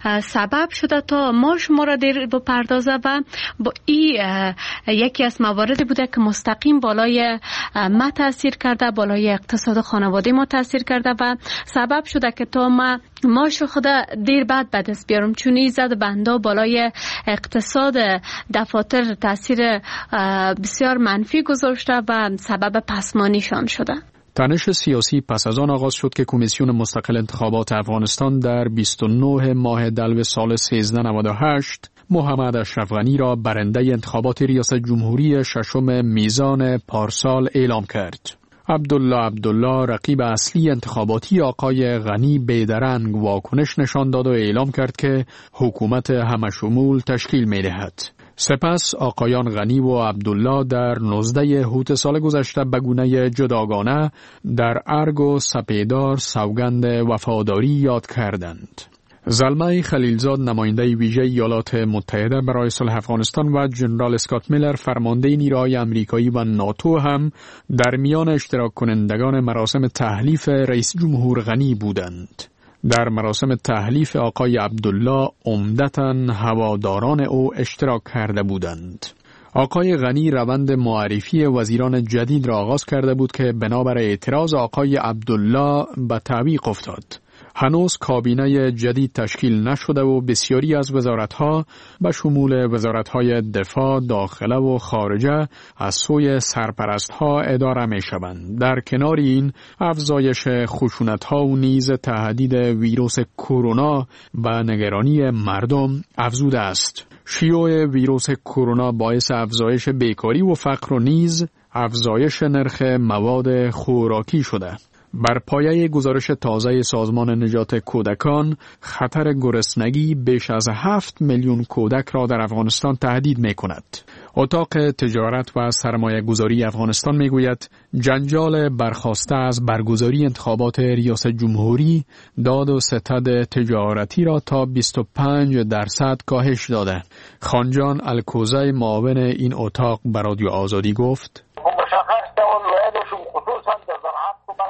سبب شده تا ما شما را دیر بپردازه و با این یکی از مواردی بوده که مستقیم بالای ما تاثیر کرده، بالای اقتصاد خانواده ما تاثیر کرده و سبب شده که تا ما ماش خود دیر بعد به دست بیارم، چون این زد بنده بالای اقتصاد دفاتر تاثیر بسیار منفی گذاشته و سبب پسمانیشان شده. تنش سیاسی پس از آن آغاز شد که کمیسیون مستقل انتخابات افغانستان در بیست و نه ماه دلو سال سیزده نود و هشت محمد اشرف غنی را برنده انتخابات ریاست جمهوری ششم میزان پارسال اعلام کرد. عبدالله عبدالله رقیب اصلی انتخاباتی آقای غنی بیدرنگ واکنش نشان داد و اعلام کرد که حکومت همشمول تشکیل می دهد. سپس آقایان غنی و عبدالله در نوزده هوت سال گذشته به گونه جداگانه در ارگ و سپیدار سوگند وفاداری یاد کردند. زلمه خلیلزاد نماینده ویژه ایالات متحده برای صلح افغانستان و جنرال اسکات میلر فرمانده نیروهای آمریکایی و ناتو هم در میان اشتراک کنندگان مراسم تحلیف رئیس جمهور غنی بودند. در مراسم تحلیف آقای عبدالله عمدتاً هواداران او اشتراک کرده بودند. آقای غنی روند معرفی وزیران جدید را آغاز کرده بود که بنابر اعتراض آقای عبدالله به تعویق افتاد. هنوز کابینه جدید تشکیل نشده و بسیاری از وزارتها به شمول وزارتهای دفاع، داخله و خارجه از سوی سرپرستها اداره می شوند. در کنار این افزایش خشونتها و نیز تهدید ویروس کرونا و نگرانی مردم افزوده است. شیوع ویروس کرونا باعث افزایش بیکاری و فقر و نیز افزایش نرخ مواد خوراکی شده. بر پایه گزارش تازه سازمان نجات کودکان، خطر گرسنگی بیش از هفت میلیون کودک را در افغانستان تهدید می کند. اتاق تجارت و سرمایه گذاری افغانستان می گوید جنجال برخاسته از برگزاری انتخابات ریاست جمهوری داد و ستد تجارتی را تا بیست و پنج درصد کاهش داده. خانجان الکوزه معاون این اتاق به رادیو آزادی گفت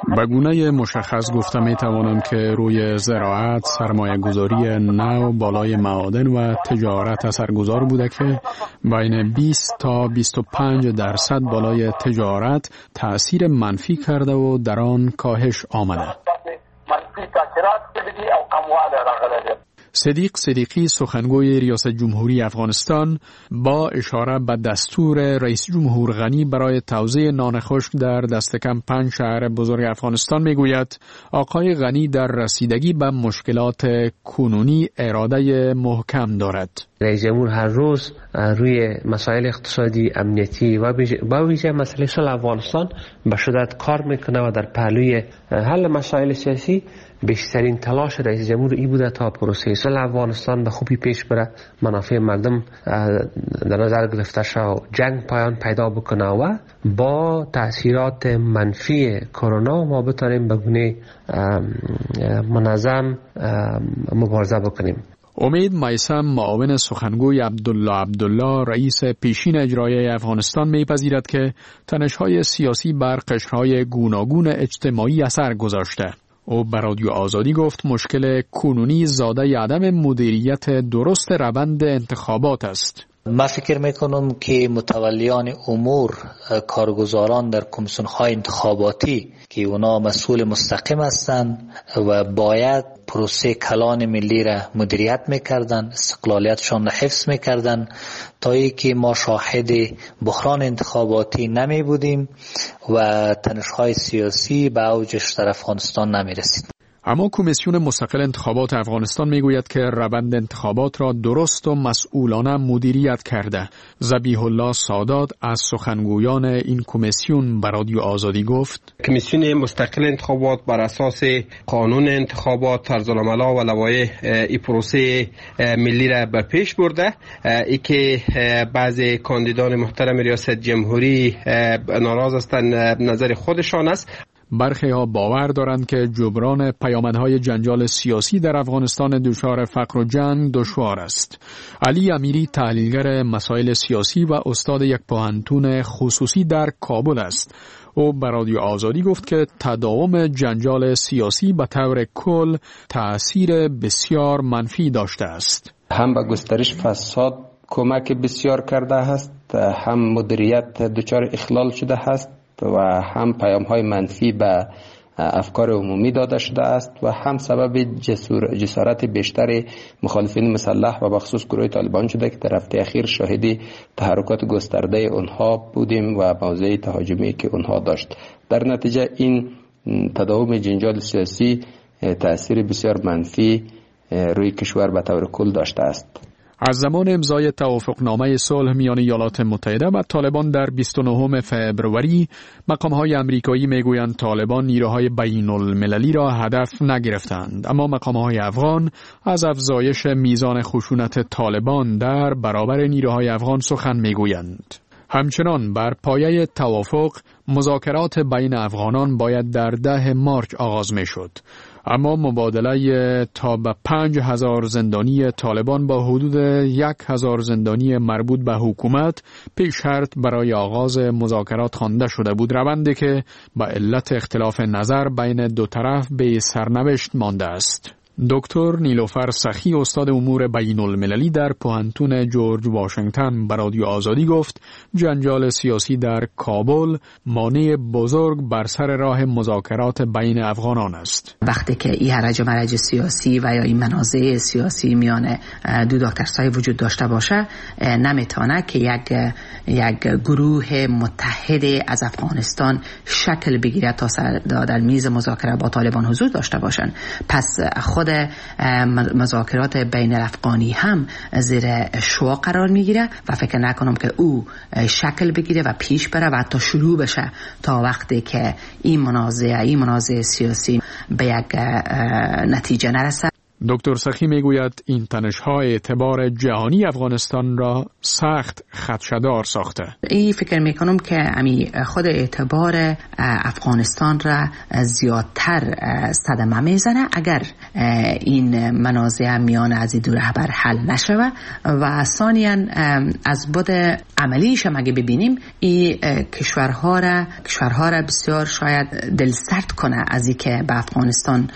به گونه مشخص گفتم می توانم که روی زراعت سرمایه گذاری نو بالای معادن و تجارت اثرگذار بوده که بین بیست تا بیست و پنج درصد بالای تجارت تأثیر منفی کرده و در آن کاهش آمده. صدیق صدیقی سخنگوی ریاست جمهوری افغانستان با اشاره به دستور رئیس جمهور غنی برای توزیع نان خشک در دست کم پنج شهر بزرگ افغانستان میگوید آقای غنی در رسیدگی به مشکلات کنونی اراده محکم دارد. رئیس جمهور هر روز روی مسائل اقتصادی، امنیتی و با ویژه مسئله صلح افغانستان به شدت کار میکنه و در پهلوی حل مسائل سیاسی بیشترین تلاش رئیس جمهور ای بوده تا پروسه صلح افغانستان به خوبی پیش بره، منافع مردم در نظر گرفته شود، جنگ پایان پیدا بکنه و با تاثیرات منفی کرونا ما بتونیم به گونه منظم مبارزه بکنیم. امید میثم معاون سخنگوی عبدالله عبدالله رئیس پیشین اجرایی افغانستان میپذیرد که تنش‌های سیاسی بر قشرهای گوناگون اجتماعی اثر گذاشته. او بر رادیو آزادی گفت مشکل کنونی زاده عدم مدیریت درست روند انتخابات است. ما فکر میکنم که متولیان امور کارگزاران در کمیسیون‌های انتخاباتی که اونا مسئول مستقیم هستند و باید پروسه کلان ملی را مدیریت میکردن، استقلالیتشان را حفظ میکردن تا ای که ما شاهد بحران انتخاباتی نمی بودیم و تنش‌های سیاسی به اوجش در افغانستان نمی رسید. اما کمیسیون مستقل انتخابات افغانستان میگوید که روند انتخابات را درست و مسئولانه مدیریت کرده. ذبیح الله سادات از سخنگویان این کمیسیون به رادیو آزادی گفت کمیسیون مستقل انتخابات بر اساس قانون انتخابات، طرزالعمل و لوایح این پروسه ملی را به پیش برده. ای که بعضی کاندیدان محترم ریاست جمهوری ناراض هستند نظر خودشان است. برخی ها باور دارند که جبران پیامدهای جنجال سیاسی در افغانستان دچار فقر و جنگ دشوار است. علی امیری تحلیلگر مسائل سیاسی و استاد یک پوهنتون خصوصی در کابل است. او به رادیو آزادی گفت که تداوم جنجال سیاسی به طور کل تأثیر بسیار منفی داشته است. هم به گسترش فساد کمک بسیار کرده است، هم مدیریت دچار اخلال شده است و هم پیام‌های منفی به افکار عمومی داده شده است و هم سبب جسور جسارت بیشتر مخالفین مسلح و بخصوص گروه طالبان شده که در هفته اخیر شاهدی تحرکات گسترده اونها بودیم و موضع تهاجمی که اونها داشت. در نتیجه این تداوم جنجال سیاسی تأثیر بسیار منفی روی کشور به طور کل داشته است. از زمان امضای توافقنامه صلح میان ایالات متحده و طالبان در بیست و نهم فوریه، مقام‌های آمریکایی میگویند طالبان نیروهای بین المللی را هدف نگرفتند، اما مقام‌های افغان از افزایش میزان خشونت طالبان در برابر نیروهای افغان سخن میگویند. همچنان بر پایه توافق مذاکرات بین افغانان باید در ده مارچ آغاز میشد، اما مبادله تا به پنج هزار زندانی طالبان با حدود یک هزار زندانی مربوط به حکومت پیش شرط برای آغاز مذاکرات خوانده شده بود، روندی که به علت اختلاف نظر بین دو طرف به سرنوشت مانده است. دکتر نیلوفر سخی استاد امور بین المللی در پوهنتون جورج واشنگتن به رادیو آزادی گفت جنجال سیاسی در کابل مانع بزرگ بر سر راه مذاکرات بین افغانان است. وقتی که این هرج و مرج سیاسی و یا این منازعه سیاسی میان دو دکترسای وجود داشته باشه، نمیتونه که یک یک گروه متحد از افغانستان شکل بگیره تا در میز مذاکره با طالبان حضور داشته باشن. پس خود مذاکرات بین الافغانی هم زیر شوا قرار میگیره و فکر نکنم که او شکل بگیره و پیش بره و حتی شروع بشه تا وقتی که این منازعه این منازعه سیاسی به یک نتیجه نرسه. دکتر سخی میگوید این تنش‌ها اعتبار جهانی افغانستان را سخت خدشه‌دار ساخته. این فکر میکنم که امی خود اعتبار افغانستان را زیادتر صدمه میزنه اگر این منازع میان از دو رهبر حل نشود و ثانیاً از بود عملیش هم اگه ببینیم این کشورها را کشورها را بسیار شاید دلسرد کنه از اینکه به افغانستان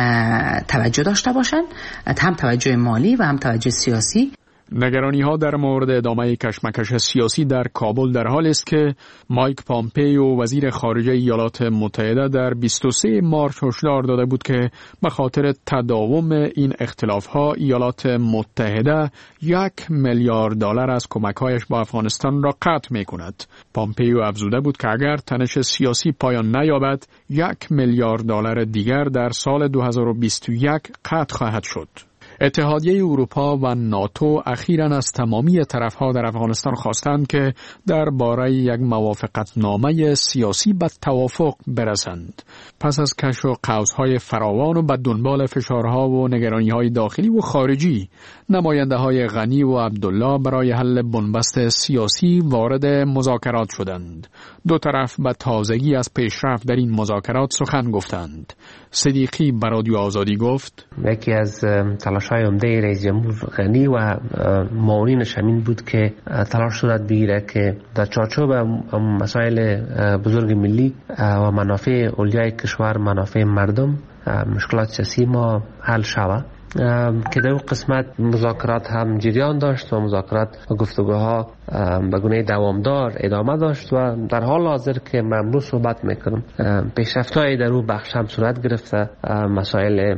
توجه داشته باشه، هم توجه مالی و هم توجه سیاسی. نگرانی ها در مورد ادامه کشمکش سیاسی در کابل در حال است که مایک پامپیو وزیر خارجه ایالات متحده در بیست و سوم مارس هشدار داده بود که به خاطر تداوم این اختلاف ها ایالات متحده یک میلیارد دلار از کمک‌هایش با افغانستان را قطع می‌کند. پامپیو افزوده بود که اگر تنش سیاسی پایان نیابد یک میلیارد دلار دیگر در سال دو هزار و بیست و یک قطع خواهد شد. اتحادیه اروپا و ناتو اخیراً از تمامی طرفها در افغانستان خواستند که درباره یک موافقتنامه سیاسی به توافق برسند. پس از کش و قوس‌های فراوان و به دنبال فشارها و نگرانی‌های داخلی و خارجی، نماینده‌های غنی و عبدالله برای حل بنبست سیاسی وارد مذاکرات شدند. دو طرف به تازگی از پیشرفت در این مذاکرات سخن گفتند. صدیقی بر رادیو آزادی گفت: یکی از تلاش‌های عمده رئیس جمهور غنی و معاونینش همین بود که تلاش صورت بگیره که در چارچوب مسائل بزرگ ملی و منافع اولیای کشور، منافع مردم، مشکلات سیاسی ما حل شود. که در اون قسمت مذاکرات هم جریان داشت و مذاکرات و گفتگوها به گونه دوامدار ادامه داشت و در حال حاضر که من امروز صحبت میکنم پیشرفت‌های در اون بخش هم صورت گرفته. مسائل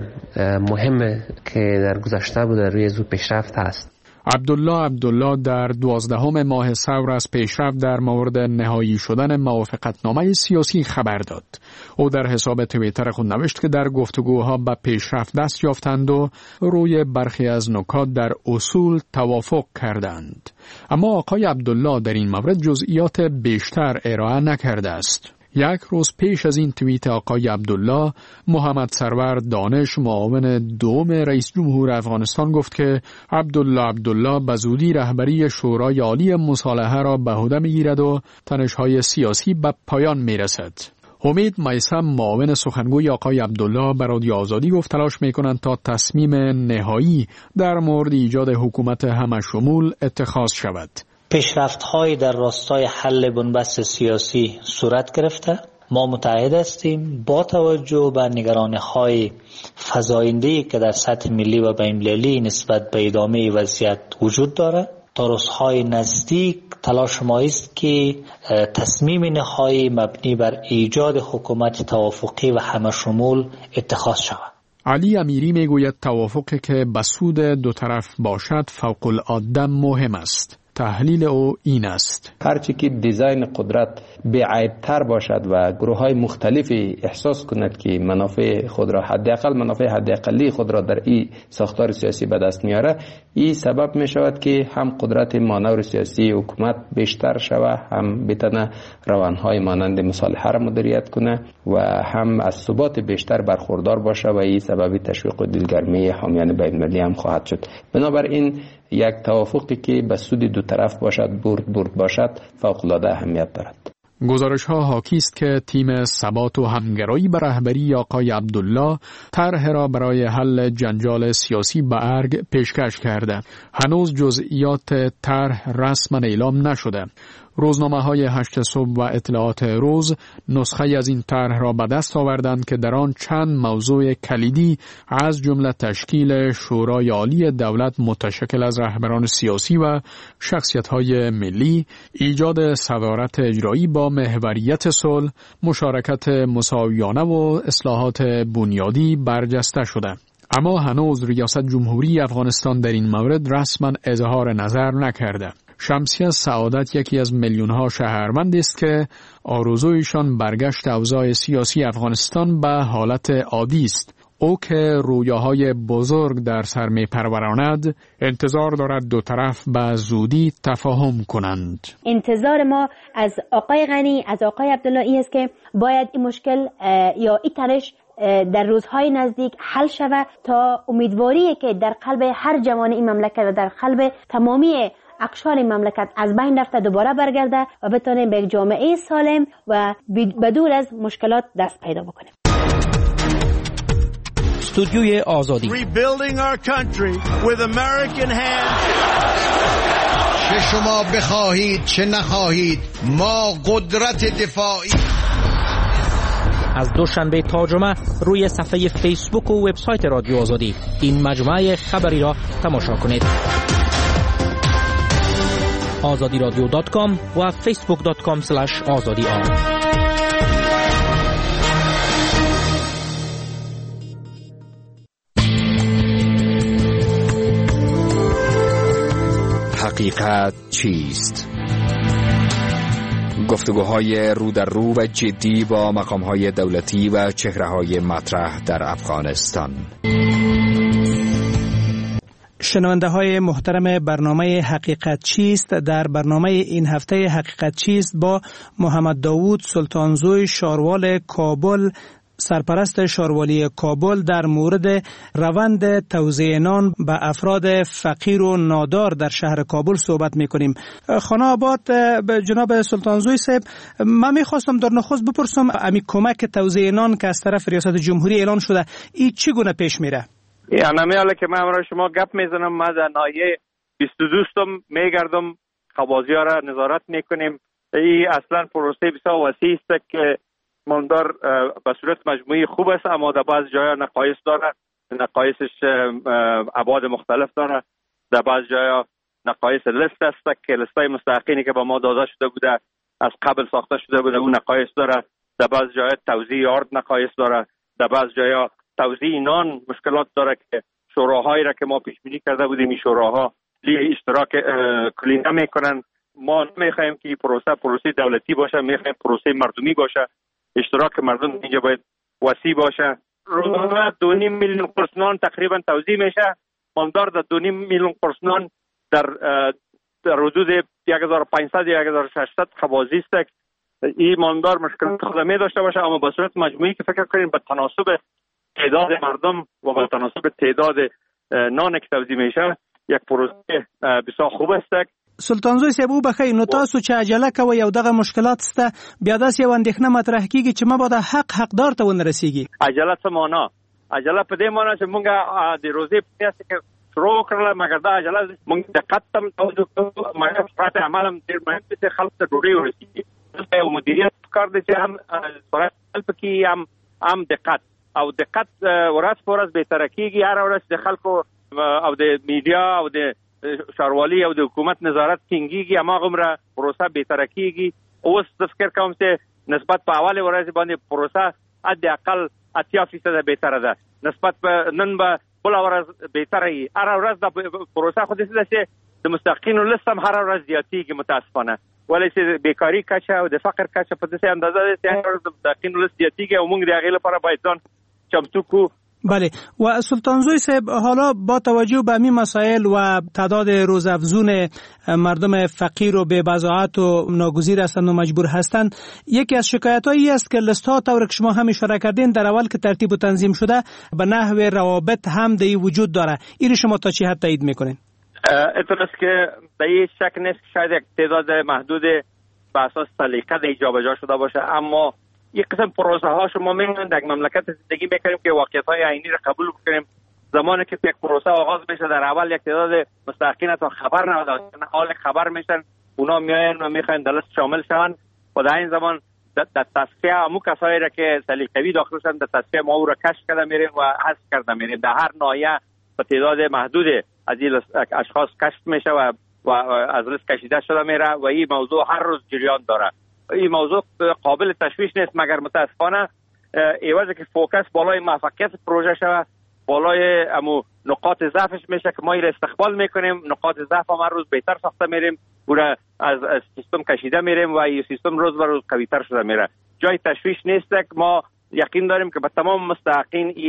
مهم که در گذشته بود روی زو پیشرفت هست. عبدالله عبدالله در دوازدهم ماه ثور از پیشرفت در مورد نهایی شدن موافقتنامه سیاسی خبر داد. او در حساب توییتر خود نوشت که در گفتگوها به پیشرفت دست یافتند و روی برخی از نکات در اصول توافق کردند. اما آقای عبدالله در این مورد جزئیات بیشتر ارائه نکرده است. یک روز پیش از این توییت آقای عبدالله، محمد سرور دانش معاون دوم رئیس جمهور افغانستان گفت که عبدالله عبدالله به زودی رهبری شورای عالی مصالحه را به عهده می‌گیرد و تنش‌های سیاسی به پایان می‌رسد. امید میثم معاون سخنگوی آقای عبدالله بر رادیو آزادی گفت تلاش می‌کنند تا تصمیم نهایی در مورد ایجاد حکومت همشمول اتخاذ شود. پیشرفت‌های در راستای حل بنبست سیاسی صورت گرفته. ما متعهد هستیم با توجه به نگرانی‌های فزاینده‌ای که در سطح ملی و بین‌المللی نسبت به ادامه وضعیت وجود دارد. تا روزهای نزدیک تلاش ما است که تصمیم نهایی مبنی بر ایجاد حکومت توافقی و همشمول اتخاذ شود. علی امیری میگوید توافقی که به سود دو طرف باشد فوق العاده مهم است. تحلیل او این است: هرچی که دیزاین قدرت بی‌عیب‌تر باشد و گروه‌های مختلفی احساس کند که منافع خود را حداقل منافع حداقلی خود را در این ساختار سیاسی به دست میاره، این سبب می شود که هم قدرت مانور سیاسی حکومت بیشتر شود، هم بتونه روانهای مانند مصالحه را مدیریت کنه و هم از ثبات بیشتر برخوردار باشه و این سبب تشویق و دلگرمی حامیان بین‌المللی هم خواهد شد. بنابراین یک توافقی که به سود دو طرف باشد، برد برد باشد، فوق‌العاده اهمیت دارد. گزارش ها حاکی است که تیم ثبات و همگرایی به رهبری آقای عبدالله طرح را برای حل جنجال سیاسی به ارگ پیشکش کرده. هنوز جزئیات طرح رسما اعلام نشده. روزنامه‌های هشت صبح و اطلاعات روز نسخه از این طرح را به دست آوردند که در آن چند موضوع کلیدی از جمله تشکیل شورای عالی دولت متشکل از رهبران سیاسی و شخصیت‌های ملی، ایجاد صدارت اجرایی با محوریت صلح، مشارکت مساویانه و اصلاحات بنیادی برجسته شده. اما هنوز ریاست جمهوری افغانستان در این مورد رسما اظهار نظر نکرده. شمسیه سعادت یکی از میلیون‌ها شهروند است که آرزویشان برگشت اوضاع سیاسی افغانستان به حالت عادی است. او که رویاهای بزرگ در سر می‌پروراند، انتظار دارد دو طرف به زودی تفاهم کنند. انتظار ما از آقای غنی، از آقای عبدالله این است که باید این مشکل یا این تنش در روزهای نزدیک حل شود تا امیدواری که در قلب هر جوان این مملکت و در قلب تمامی اقشار این مملکت از بین رفته دوباره برگرده و بتونیم به یک جامعه سالم و بدور از مشکلات دست پیدا بکنیم. استودیوی آزادی Rebuilding our country with American hands. چه شما بخواهید چه نخواهید ما قدرت دفاعی. از دوشنبه تا جمعه روی صفحه فیسبوک و وبسایت رادیو آزادی این مجموعه خبری را تماشا کنید. آزادی رادیو دات کام و فیسبوک دات کام اسلش آزادی آر. حقیقت چیست؟ گفتگوهای رو در رو و جدی با مقامهای دولتی و چهره‌های مطرح در افغانستان. شنونده های محترم برنامه حقیقت چیست، در برنامه این هفته حقیقت چیست با محمد داوود سلطانزوی شاروال کابل، سرپرست شاروالی کابل، در مورد روند توزیع نان به افراد فقیر و نادار در شهر کابل صحبت میکنیم. خانه آباد جناب سلطانزوی صاحب، من میخواستم در نخست بپرسم امی کمک توزیع نان که از طرف ریاست جمهوری اعلان شده ای چگونه پیش میره؟ یعنی حالا که من امروز شما گپ میزنم، ما در ناحیه بیست و دوستم میگردم، خوازی ها را نظارت میکنیم. این اصلا پروسه بسیار وسیع است که ماندار به صورت مجموعی خوب است، اما در بعض جاها نقایص داره، نقایصش ابعاد مختلف داره. در بعض جاها نقایص لیست است که لیستای مستحقینی که به ما داده شده بوده از قبل ساخته شده بوده اون نقایص داره. در بعض جاها توزیع آرد نقایص داره. در بعض جاها توزیع نان مشکلات داره که شوراهایی را که ما پیش بینی کرده بودیم این شوراها لی اشتراک کلی نمیکنن. ما نمیخوایم که پروسه پروسه دولتی باشه، میخوایم پروسه مردمی باشه. اشتراک مردم اینجا باید وسیع باشه. روزانه دو نیم میلیون قرص نان تقریبا توزیع میشه. ماندار در دو نیم میلیون قرص نان در در حدود یک هزار و پانصد یا یک هزار و ششصد خوازی است. این ماندار مشکل خدمه داشته باشه، اما به صورت مجموعی که فکر کنیم به تناسب تعداد مردم و به تناسب تعداد نان که توزیع میشه یک پروسه بسیار خوب است. سلطانزوی صاحب بخیر، نو تاسو چې عجله کوي یو دغه مشکلات سته، بیا داسې یو اندېښنه مطرح کیږي چې مبادا حق حقدار ته ونه رسیږي. عجله څه معنا؟ عجله په دې معنا چې مونږ د روزي په اساس کې شروع کړل، مګر دا عجله مونږ د قدم توجه کوو، مګر پاتې عمل هم ډېر مهم دی چې خلک ته ډوډۍ ورسیږي. دلته یو مدیریت کار دی چې هم سرعت پکې هم هم دقت او دقت ورځ په ورځ بهتره کیږي. هر ورځ د خلکو او د میډیا او د شاروالی او د حکومت نظارت ټینګیږي، هماغومره پروسه بهتره کیږي. اوس فکر کوم چې نسبت په اول ورځ باندې پروسه حداقل اتیا فیصد بهتره ده، نسبت په نن به بل ورځ بهتره وي. هر ورځ د پروسه خو دې چې د مستحقینو لیست هم هر ورځ زیاتیږي متاسفانه، ولې چې بیکاری کچه او د فقر کچه په دې اندازه ده چې هر ورځ د مستحقینو لیست زیاتیږي او موږ د هغې لپاره باید ځان چمتو کو. بله، و سلطانزوی صاحب حالا با توجه به همین مسائل و تعداد روزافزون مردم فقیر و بی بضاعت و ناگزیر هستند و مجبور هستند، یکی از شکایت‌هایی است که لیست ها طور که شما هم اشاره کردین در اول که ترتیب و تنظیم شده به نحو روابط هم دی وجود داره. این شما تا چه حد تایید میکنین؟ اینطور است که در این شک نیست که شاید یک تعداد محدود به اساس سلیقه دی جا به جا شده باشه، اما یک قسم پروسه ها شما می‌بینید در مملکت زندگی می‌کنیم که واقعیت های عینی را قبول بکنیم. زمانی که یک پروسه آغاز میشه در اول یک تعداد مستحقین تا خبر نداشتن، حال خبر میشن، اونا میاین و میخواین در لیست شامل شون و در این زمان در تصفیه همون کسایی را که سلیقه‌ای داخل شدن در تصفیه ما او را کشف کرده میریم و حذف کرده میریم. در هر ناحیه به تعداد محدود از این اشخاص کشف میشه و و از لیست کشیده شده میره و این موضوع هر روز جریان داره. این موضوع قابل تشویش نیست، مگر متاسفانه ایوازه که فوکس بالای موفقیت پروژه شود، بالای امو نقاط ضعفش میشه که ما این استقبال میکنیم، نقاط ضعف هم هر روز بهتر ساخته میریم، او را از, از سیستم کشیده میریم و این سیستم روز به روز قوی‌تر شده میره. جای تشویش نیست که ما یقین داریم که به تمام مستحقین این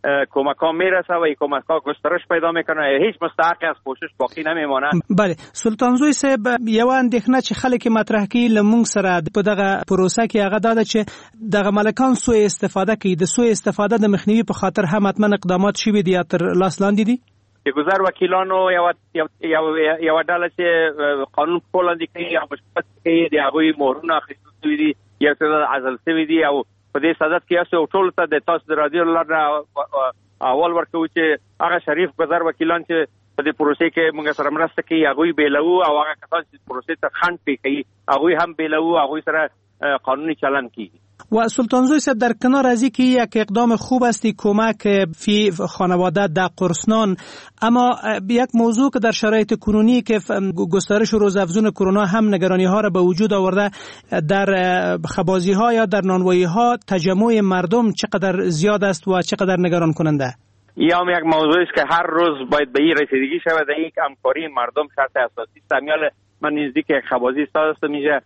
کمک ها میرسه و این کمک ها گسترش پیدا میکنه، هیچ مستحقی از کوشش باقی نمیمانه. بله سلطان زوی صاحب یو اندېښنه چې خلک مطرح کوي لمونږ سره په دغه پروسه کې هغه دا چې دغه ملکان سوء استفاده کوي، د سوء استفاده د مخنیوي په خاطر هم حتما اقدامات شوي دي یا تر لاس لاندې دي. د گذر وکیلانو یو یو یو ډله چې قانون په وړاندې کوي یا مشکل کوي د هغوی مهرونه اخیستل شوي دي یا څه عزل شوي دي او په دې صدد کې یو ټول ته د تاسو د رادیو لاره اول ورکوي چې هغه شریف گذر وکیلان چې په دې پروسې کې موږ سره مرسته کوي هغوی بیلو او هغه کسان چې پروسې ته خنډ پی کوي هغوی هم بیلو، هغوی سره قانونی چلند کیږي. و سلطان زوی صاحب در کنار از اینکه یک اقدام خوب است کمک فی خانواده در قرصنان، اما یک موضوع که در شرایط کنونی که گسترش و روزافزون کرونا هم نگرانی ها را به وجود آورده، در خبازی ها یا در نانوایی ها تجمع مردم چقدر زیاد است و چقدر نگران کننده؟ یا هم یک موضوع است که هر روز باید به این رسیدگی شود. در یک همکاری مردم شرط اساسی است. امیال من نزدیک یک خبازی ساز میشه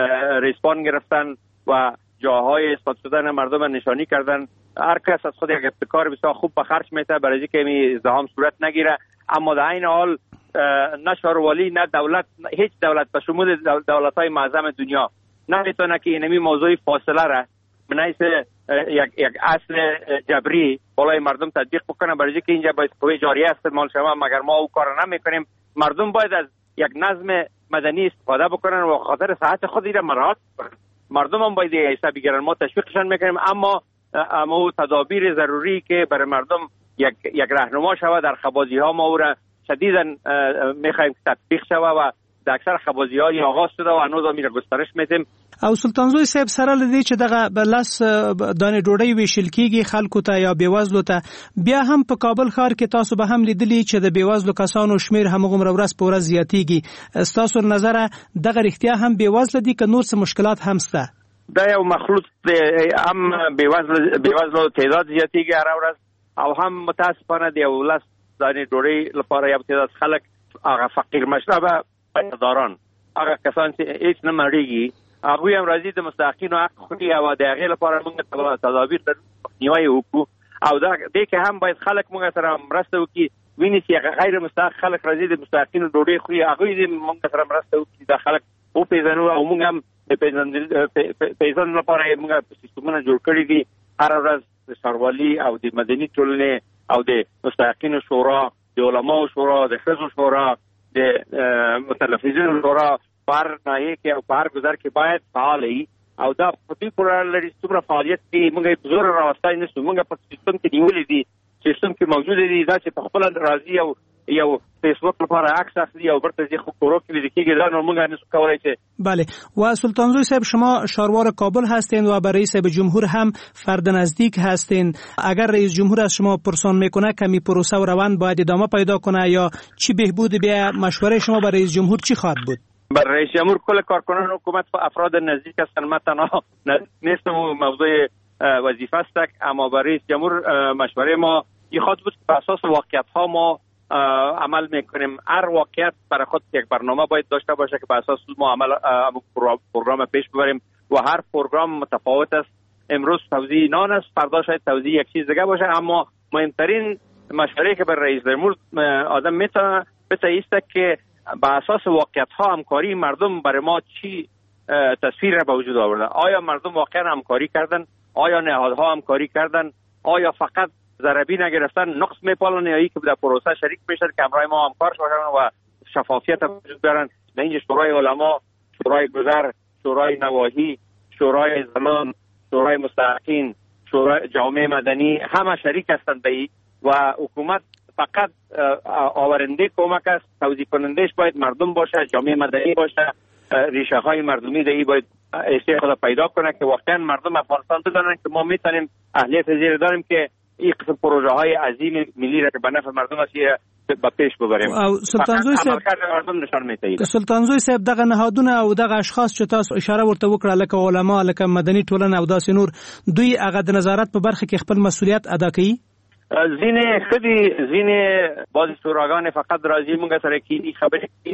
ریسپان گرفتن و جاهای اثبات شدن مردم نشانی کردن. هر کس از خود یک ابتکار بسیار خوب به خرج میته برای اینکه این ازدحام صورت نگیره، اما در این حال نه شاروالی نه دولت، هیچ دولت به شمول دولت‌های معظم دنیا نمیتونه که اینمی موضوع فاصله را به حیث یک یک اصل جبری بالای مردم تطبیق بکنه، برای اینکه اینجا باید قوه جاریه استعمال شود، مگر ما او کار نمیکنیم. مردم باید از یک نظم مدنی استفاده بکنن و خاطر صحت خود را مراعات کنن. مردم هم باید حساب بگیرن، ما تشویقشان میکنیم، اما اما تدابیر ضروری که برای مردم یک یک راهنما شود در خبازی ها ما او را شدیداً میخوایم تطبیق شود و در اکثر خبازی های آغاز شده و هنوز هم را گسترش میدیم. او سلطان زوی صاحب سره لدی چې دغه بلس دانه ډوډۍ ویشل کیږي خلکو ته یا بیوزلو ته، بیا هم په کابل ښار کې تاسو به هم لیدلی چې د بیوزلو کسانو شمیر همغومره ورځ په ورځ زیاتیږي. ستاسو نظر دغه رښتیا هم بیوزل دي که نور څه مشکلات هم شته؟ دا یو مخلوط هم بیوزلو بیوزلو تعداد زیاتیږي هر ورځ او هم متاسفانه د یو لس دانه ډوډۍ لپاره یو تعداد خلک هغه فقیر مشربه پیداران هغه کسان چې هیڅ نه مړیږي هغوی هم راځي د مستحقینو حق خوري او د هغې لپاره موږ تدابیر نیوی وکړو او دا دې کې هم باید خلک موږ سره مرسته وکړي. ویني چې غیر مستحق خلک راځي د مستحقینو ډوډۍ خوري، هغوی دې موږ سره مرسته وکړي دا خلک وپېژنو او موږ هم د پیژندنې لپاره موږ سیستمونه جوړ کړي دي. هره ورځ د ښاروالي او د مدني ټولنې او د مستحقینو شورا، د علماو شورا، د ښځو شورا، د متلفظینو شورا پر نایه کې او پر گذر کې باید فعال وي او دا په دې پورې لري څومره فعالیت کې موږ په زور راوستای نه شو. موږ په سیستم کې نیولې دي، سیستم کې موجود دي، دا چې په خپل راځي او یو فیسبوک لپاره عکس اخلي او برته ځي خو کورو کې لیکيږي دا نو موږ نشو کولای چې. بله و سلطان زوی صاحب شما شاروار کابل هستین و برای رئیس جمهور هم فرد نزدیک هستین. اگر رئیس جمهور از شما پرسان میکنه کمی پروسه و روند باید ادامه پیدا کنه یا چی بهبود بیا مشوره شما برای رئیس جمهور چی خواهد بود؟ برای رئیس جمهور کل کارکنان حکومت و افراد نزدیک هستند. من تنها نیستم و موضوع وظیفه است، اما برای رئیس جمهور مشوره ما این خواهد بود که به اساس واقعیت ها ما عمل میکنیم. هر واقعیت برای خود یک برنامه باید داشته باشه که به اساس ما عمل پروگرام پیش ببریم و هر پروگرام متفاوت است. امروز توزیع نان است، فردا شاید توزیع یک چیز دیگه باشه، اما مهمترین مشوره که برای رئیس جمهور آدم میتونه بتایست که به اساس واقعیت ها همکاری مردم برای ما چی تصویر را به وجود آورده. آیا مردم واقعا همکاری کردن؟ آیا نهادها همکاری کردن؟ آیا فقط ضربی نگرفتن نقص میپالن یا ای که در پروسه شریک بشن که همراه ما همکار شدن و شفافیت وجود بیارن؟ نه اینجا شورای علما، شورای گذر، شورای نواحی، شورای زنان، شورای مستحقین، شورای جامعه مدنی همه شریک هستند به و حکومت فقط آورنده کمک است. توزیع کنندش باید مردم باشه، جامعه مدنی باشه، ریشه های مردمی دهی باید ایسته خود پیدا کنه که واقعا مردم افغانستان بدانند که ما میتونیم اهلیت زیر داریم که این قسم پروژه های عظیم ملی را که به نفع مردم است به پیش ببریم. سلطان زوی صاحب مردم نشان میتایید. سلطان زوی صاحب دغه نهادونه او دغه اشخاص چې تاسو اشاره ورته وکړه لکه علما، لکه مدني ټولنه او داسې نور، دوی هغه د نظارت په برخه کې خپل مسؤلیت ادا کوي؟ زین خودی زین بعضی شوراگان فقط راځي مونږ سره کې خبرې کوي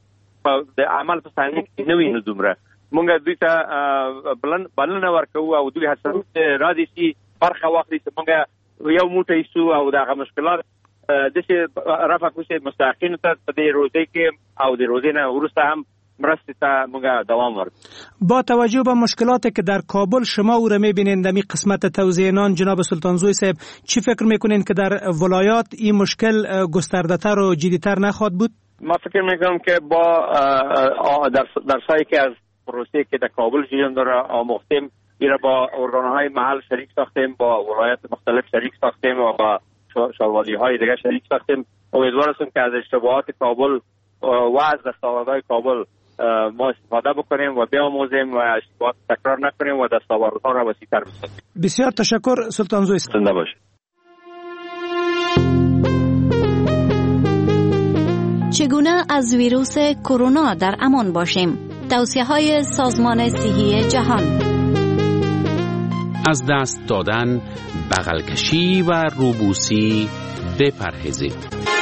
د عمل په ثانیه کې نوې نه دومره مونږ دوی ته بلن بلنه ورکوو او دوی هڅه راځي چې برخه واخلي چې مونږ یو موټی سو او دغه مشکلات داسې رفع کوشي مستحقین ته په دې روزي کې او د روزي نه وروسته هم مرسته ته موږ دوام ورکړو. با توجه به مشکلاتی که در کابل شما او را می‌بینید در قسمت توزیع نان، جناب سلطانزوی صاحب چی فکر می‌کنین که در ولایات این مشکل گسترده‌تر و جدی‌تر نخواهد بود؟ ما فکر می‌کنم که با درسایی که از پروسه که در کابل جریان داره آموختیم، ایرا با ارگان‌های محل شریک ساختیم، با ولایت مختلف شریک ساختیم و با شاروالی‌های دیگه شریک ساختیم. امیدوار هستم که از اشتباهات کابل و از دستاوردهای کابل ما استفاده بکنیم و بیاموزیم و اشتباهات تکرار نکنیم و دستاوردها را وسیع‌تر بسازیم. بسیار تشکر سلطانزوی. زنده باشید. چگونه از ویروس کرونا در امان باشیم؟ توصیه‌های سازمان صحی جهان. از دست دادن، بغل کشی و روبوسی بپرهیزید.